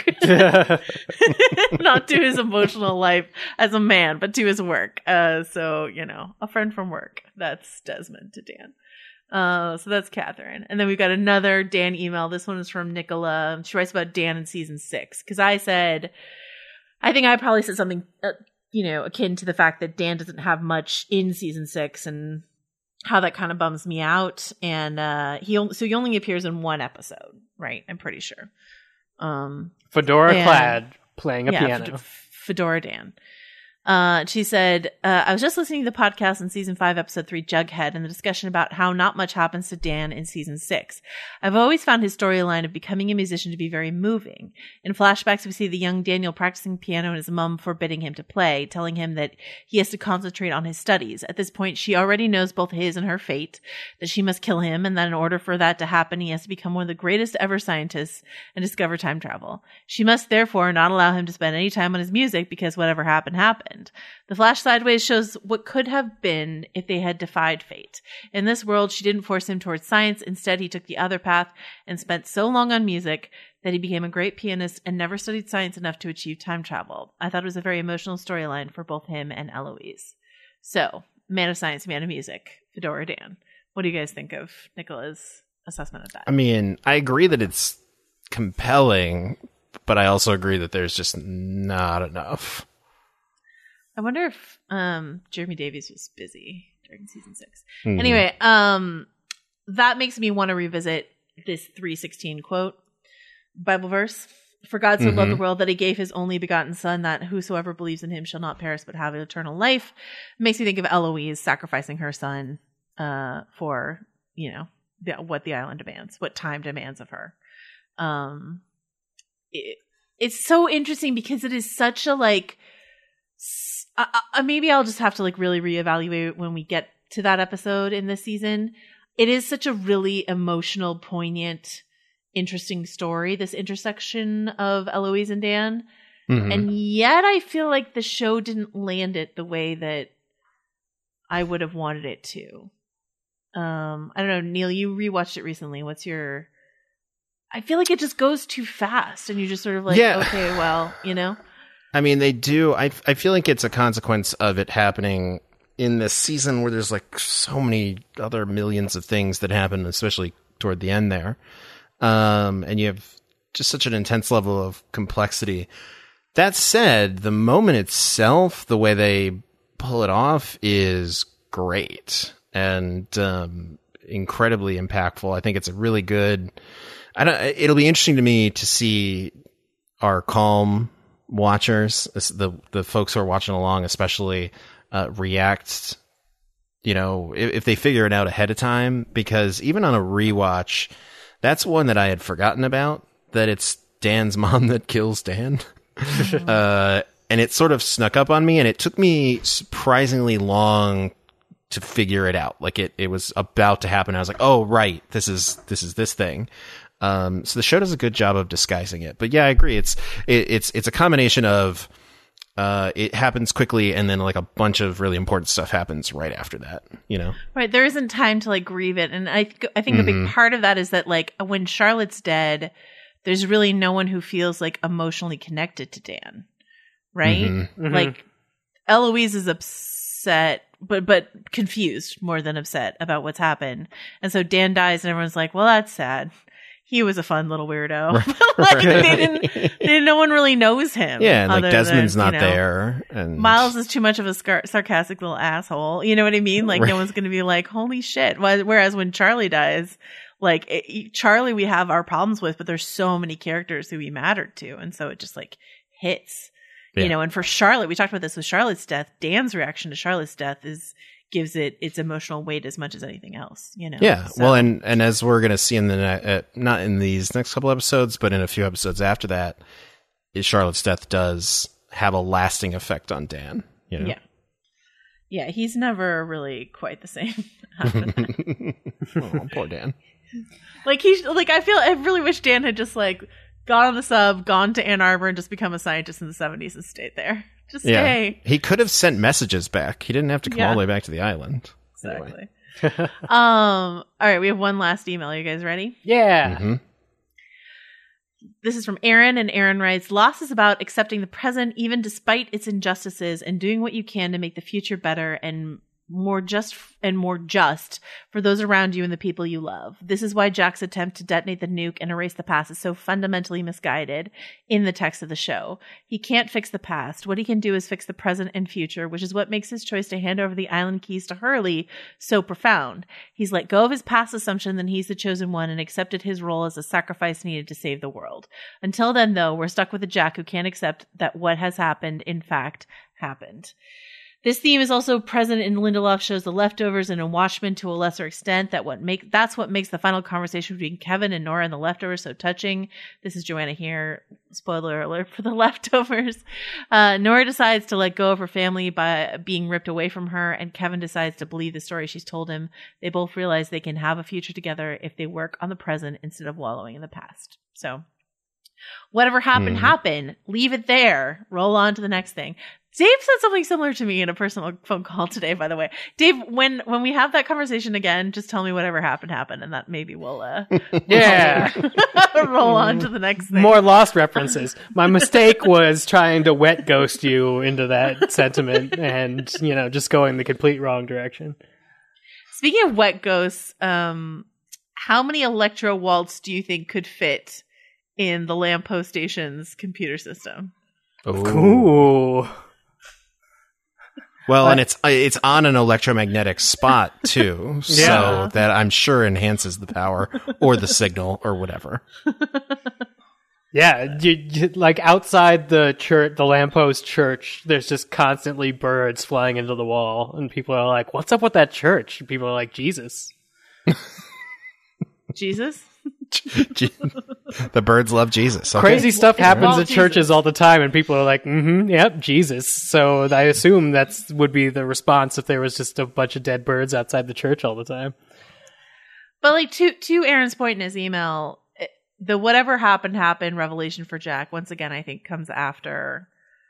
Not to his emotional life as a man, but to his work. So, a friend from work. That's Desmond to Dan. So that's Catherine. And then we've got another Dan email. This one is from Nicola. She writes about Dan in season 6. Because I think I probably said something, akin to the fact that Dan doesn't have much in season 6. And how that kind of bums me out. And he only appears in one episode, right? I'm pretty sure. Fedora clad, playing a piano. Fedora Dan. She said, I was just listening to the podcast in season 5, episode 3, Jughead, and the discussion about how not much happens to Dan in season 6. I've always found his storyline of becoming a musician to be very moving. In flashbacks, we see the young Daniel practicing piano and his mom forbidding him to play, telling him that he has to concentrate on his studies. At this point, she already knows both his and her fate, that she must kill him, and that in order for that to happen, he has to become one of the greatest ever scientists and discover time travel. She must therefore not allow him to spend any time on his music because whatever happened, happened. The flash sideways shows what could have been if they had defied fate. In this world, she didn't force him towards science. Instead, he took the other path and spent so long on music that he became a great pianist and never studied science enough to achieve time travel. I thought it was a very emotional storyline for both him and Eloise. So, man of science, man of music, Fedora Dan. What do you guys think of Nicola's assessment of that? I mean, I agree that it's compelling, but I also agree that there's just not enough. I wonder if Jeremy Davies was busy during season 6. Mm-hmm. Anyway, that makes me want to revisit this 3:16 quote, Bible verse. For God so loved the world that he gave his only begotten son, that whosoever believes in him shall not perish but have eternal life. It makes me think of Eloise sacrificing her son for, what the island demands, what time demands of her. It's so interesting because it is such a maybe I'll just have to really reevaluate when we get to that episode in this season. It is such a really emotional, poignant, interesting story, this intersection of Eloise and Dan. Mm-hmm. And yet I feel like the show didn't land it the way that I would have wanted it to. I don't know, Neil, you rewatched it recently. What's your... I feel like it just goes too fast and you're just sort of okay, well, I mean, they do. I feel like it's a consequence of it happening in this season where there's so many other millions of things that happen, especially toward the end there. And you have just such an intense level of complexity. That said, the moment itself, the way they pull it off is great and incredibly impactful. I think it's a really good... it'll be interesting to me to see our calm watchers, the folks who are watching along, especially react, if they figure it out ahead of time, because even on a rewatch, that's one that I had forgotten about, that it's Dan's mom that kills Dan. And it sort of snuck up on me, and it took me surprisingly long to figure it out. It was about to happen. I was like, oh, right, this is this thing. So the show does a good job of disguising it, but yeah, I agree. It's a combination of, it happens quickly and then a bunch of really important stuff happens right after that, Right. There isn't time to grieve it. And I think a big part of that is that when Charlotte's dead, there's really no one who feels emotionally connected to Dan. Right. Mm-hmm. Eloise is upset, but confused more than upset about what's happened. And so Dan dies and everyone's like, well, that's sad. He was a fun little weirdo. No one really knows him. Yeah, and Desmond's not there. And Miles is too much of a sarcastic little asshole. You know what I mean? No one's going to be like, holy shit. Whereas when Charlie dies, Charlie we have our problems with, but there's so many characters who we mattered to. And so it just hits. Yeah. And for Charlotte, we talked about this with Charlotte's death. Dan's reaction to Charlotte's death gives it its emotional weight as much as anything else, Yeah. So. Well, and as we're going to see in the not in these next couple episodes, but in a few episodes after that, Charlotte's death does have a lasting effect on Dan. Yeah. Yeah, he's never really quite the same after that. Oh, poor Dan. I really wish Dan had just gone on the sub, gone to Ann Arbor, and just become a scientist in the 70s and stayed there. Just stay. He could have sent messages back. He didn't have to come all the way back to the island. Exactly. Anyway. All right, we have one last email. Are you guys ready? Yeah. Mm-hmm. This is from Aaron, and Aaron writes, loss is about accepting the present even despite its injustices and doing what you can to make the future better and more just for those around you and the people you love. This is why Jack's attempt to detonate the nuke and erase the past is so fundamentally misguided in the text of the show. He can't fix the past. What he can do is fix the present and future, which is what makes his choice to hand over the island keys to Hurley so profound. He's let go of his past assumption that he's the chosen one and accepted his role as a sacrifice needed to save the world. Until then, though, we're stuck with a Jack who can't accept that what has happened, in fact, happened. This theme is also present in Lindelof's shows The Leftovers and in Watchmen to a lesser extent. That's what makes the final conversation between Kevin and Nora and The Leftovers so touching. This is Joanna here. Spoiler alert for The Leftovers. Nora decides to let go of her family by being ripped away from her, and Kevin decides to believe the story she's told him. They both realize they can have a future together if they work on the present instead of wallowing in the past. So, whatever happened. Leave it there. Roll on to the next thing. Dave said something similar to me in a personal phone call today, by the way. Dave, when we have that conversation again, just tell me whatever happened, and that maybe we'll roll on to the next thing. More Lost references. My mistake was trying to wet ghost you into that sentiment and, just going the complete wrong direction. Speaking of wet ghosts, how many Electro Waltz do you think could fit in the Lamppost Station's computer system? Ooh. Well, and it's on an electromagnetic spot too, so that I'm sure enhances the power or the signal or whatever. Yeah, like outside the church, the Lamppost Church, there's just constantly birds flying into the wall, and people are like, "What's up with that church?" And people are like, "Jesus." Jesus? The birds love Jesus. Okay. Crazy stuff happens at Jesus. churches all the time, and people are like, yep, Jesus. So I assume that's would be the response if there was just a bunch of dead birds outside the church all the time. But like to Aaron's point in his email, the whatever happened revelation for Jack, once again, I think comes after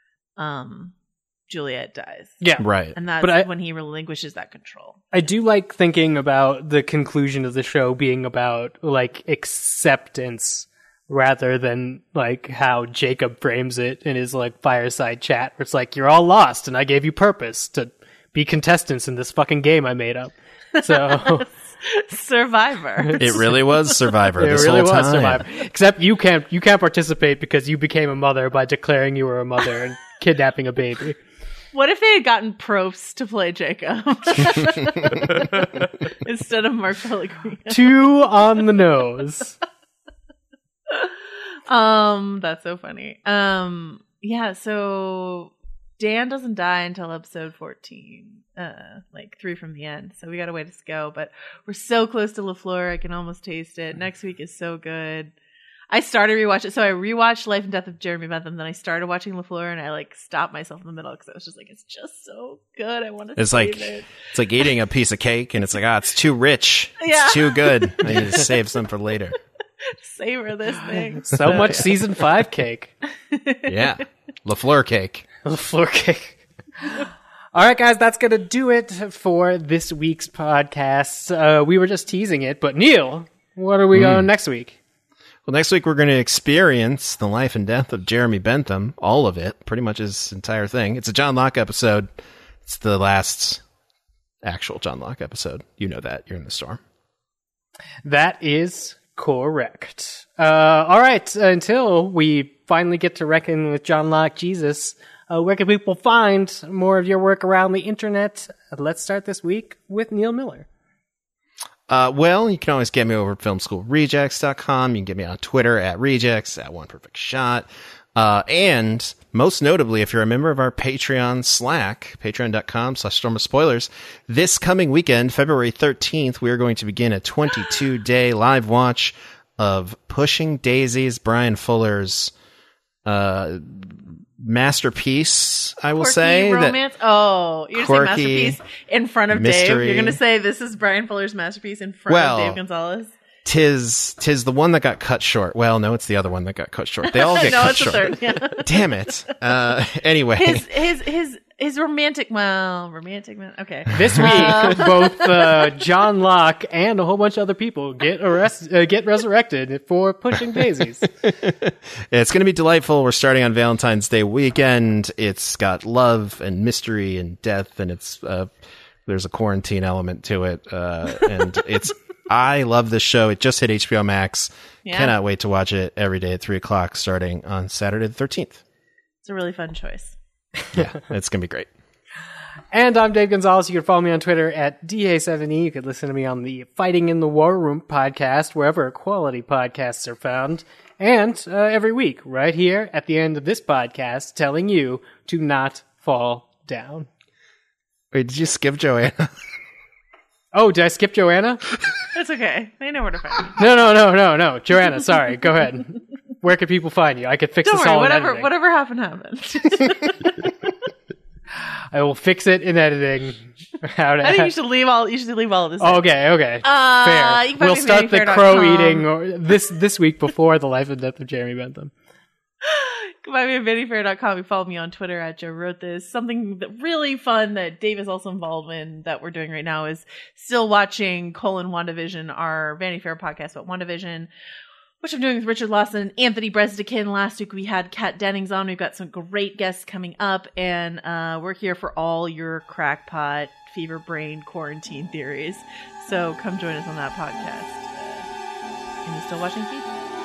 Juliet dies. Yeah. Right. And that's when he relinquishes that control. I do like thinking about the conclusion of the show being about like acceptance rather than like how Jacob frames it in his like fireside chat where it's like, you're all lost and I gave you purpose to be contestants in this fucking game I made up. So Survivor. It really was Survivor. It this really whole was time. Survivor. Except you can't participate because you became a mother by declaring you were a mother and kidnapping a baby. What if they had gotten Probst to play Jacob instead of Mark Pellegrino? 2 on the nose. That's so funny. Yeah, so Dan doesn't die until episode 14, like 3 from the end. So we got a ways to go, but we're so close to LaFleur. I can almost taste it. Next week is so good. I started rewatching. So I rewatched Life and Death of Jeremy Bentham. Then I started watching LaFleur, and I like stopped myself in the middle because I was just like, it's just so good. I want to. It's like it. It's like eating a piece of cake, and it's like, it's too rich. Yeah. It's too good. I need to save some for later. Savor this thing. So much season 5 cake. Yeah, LaFleur cake. LaFleur cake. All right, guys, that's going to do it for this week's podcast. We were just teasing it, but Neil, what are we on next week? Well, next week we're going to experience the life and death of Jeremy Bentham, all of it, pretty much his entire thing. It's a John Locke episode. It's the last actual John Locke episode. You know that. You're in the storm. That is correct. All right, until we finally get to reckon with John Locke Jesus, where can people find more of your work around the internet? Let's start this week with Neil Miller. Well, you can always get me over at filmschoolrejects.com. You can get me on Twitter at rejects, at One Perfect Shot. And most notably, if you're a member of our Patreon Slack, patreon.com/Storm of Spoilers, this coming weekend, February 13th, we are going to begin a 22-day live watch of Pushing Daisies, Brian Fuller's masterpiece, I will Quirky say. romance. You're saying masterpiece in front of mystery. Dave. You're going to say this is Brian Fuller's masterpiece in front of Dave Gonzalez. Tis the one that got cut short. Well, no, it's the other one that got cut short. They all get cut short. Third, yeah. Damn it. Anyway. His romantic man. Okay. This week, both John Locke and a whole bunch of other people get resurrected for Pushing Daisies. It's going to be delightful. We're starting on Valentine's Day weekend. It's got love and mystery and death, and it's There's a quarantine element to it, and I love this show. It just hit HBO Max. Yeah. Cannot wait to watch it every day at 3:00 starting on Saturday the 13th. It's a really fun choice. Yeah, it's gonna be great. And I'm Dave Gonzalez. You can follow me on Twitter at DA7E. You can listen to me on the Fighting in the War Room podcast, wherever quality podcasts are found. And every week, right here at the end of this podcast, telling you to not fall down. Wait, did you skip Joanna? Oh, did I skip Joanna? It's okay. They know where to find me. No. Joanna, sorry. Go ahead. Where can people find you? I could fix Don't this worry. all in editing. Whatever happened. I will fix it in editing. I think you should leave all of this. Okay. You Fair. can find We'll me start at the vannyfair.com. crow eating or this week before the life and death of Jeremy Bentham. You can find me at vannyfair.com. You follow me on Twitter at Joe Wrote This. Something that really fun that Dave is also involved in that we're doing right now is still watching WandaVision, our Vanity Fair podcast about WandaVision, which I'm doing with Richard Lawson and Anthony Bresdikin. Last week we had Kat Dennings on. We've got some great guests coming up, and we're here for all your crackpot, fever brain, quarantine theories. So come join us on that podcast. And you still watching feed?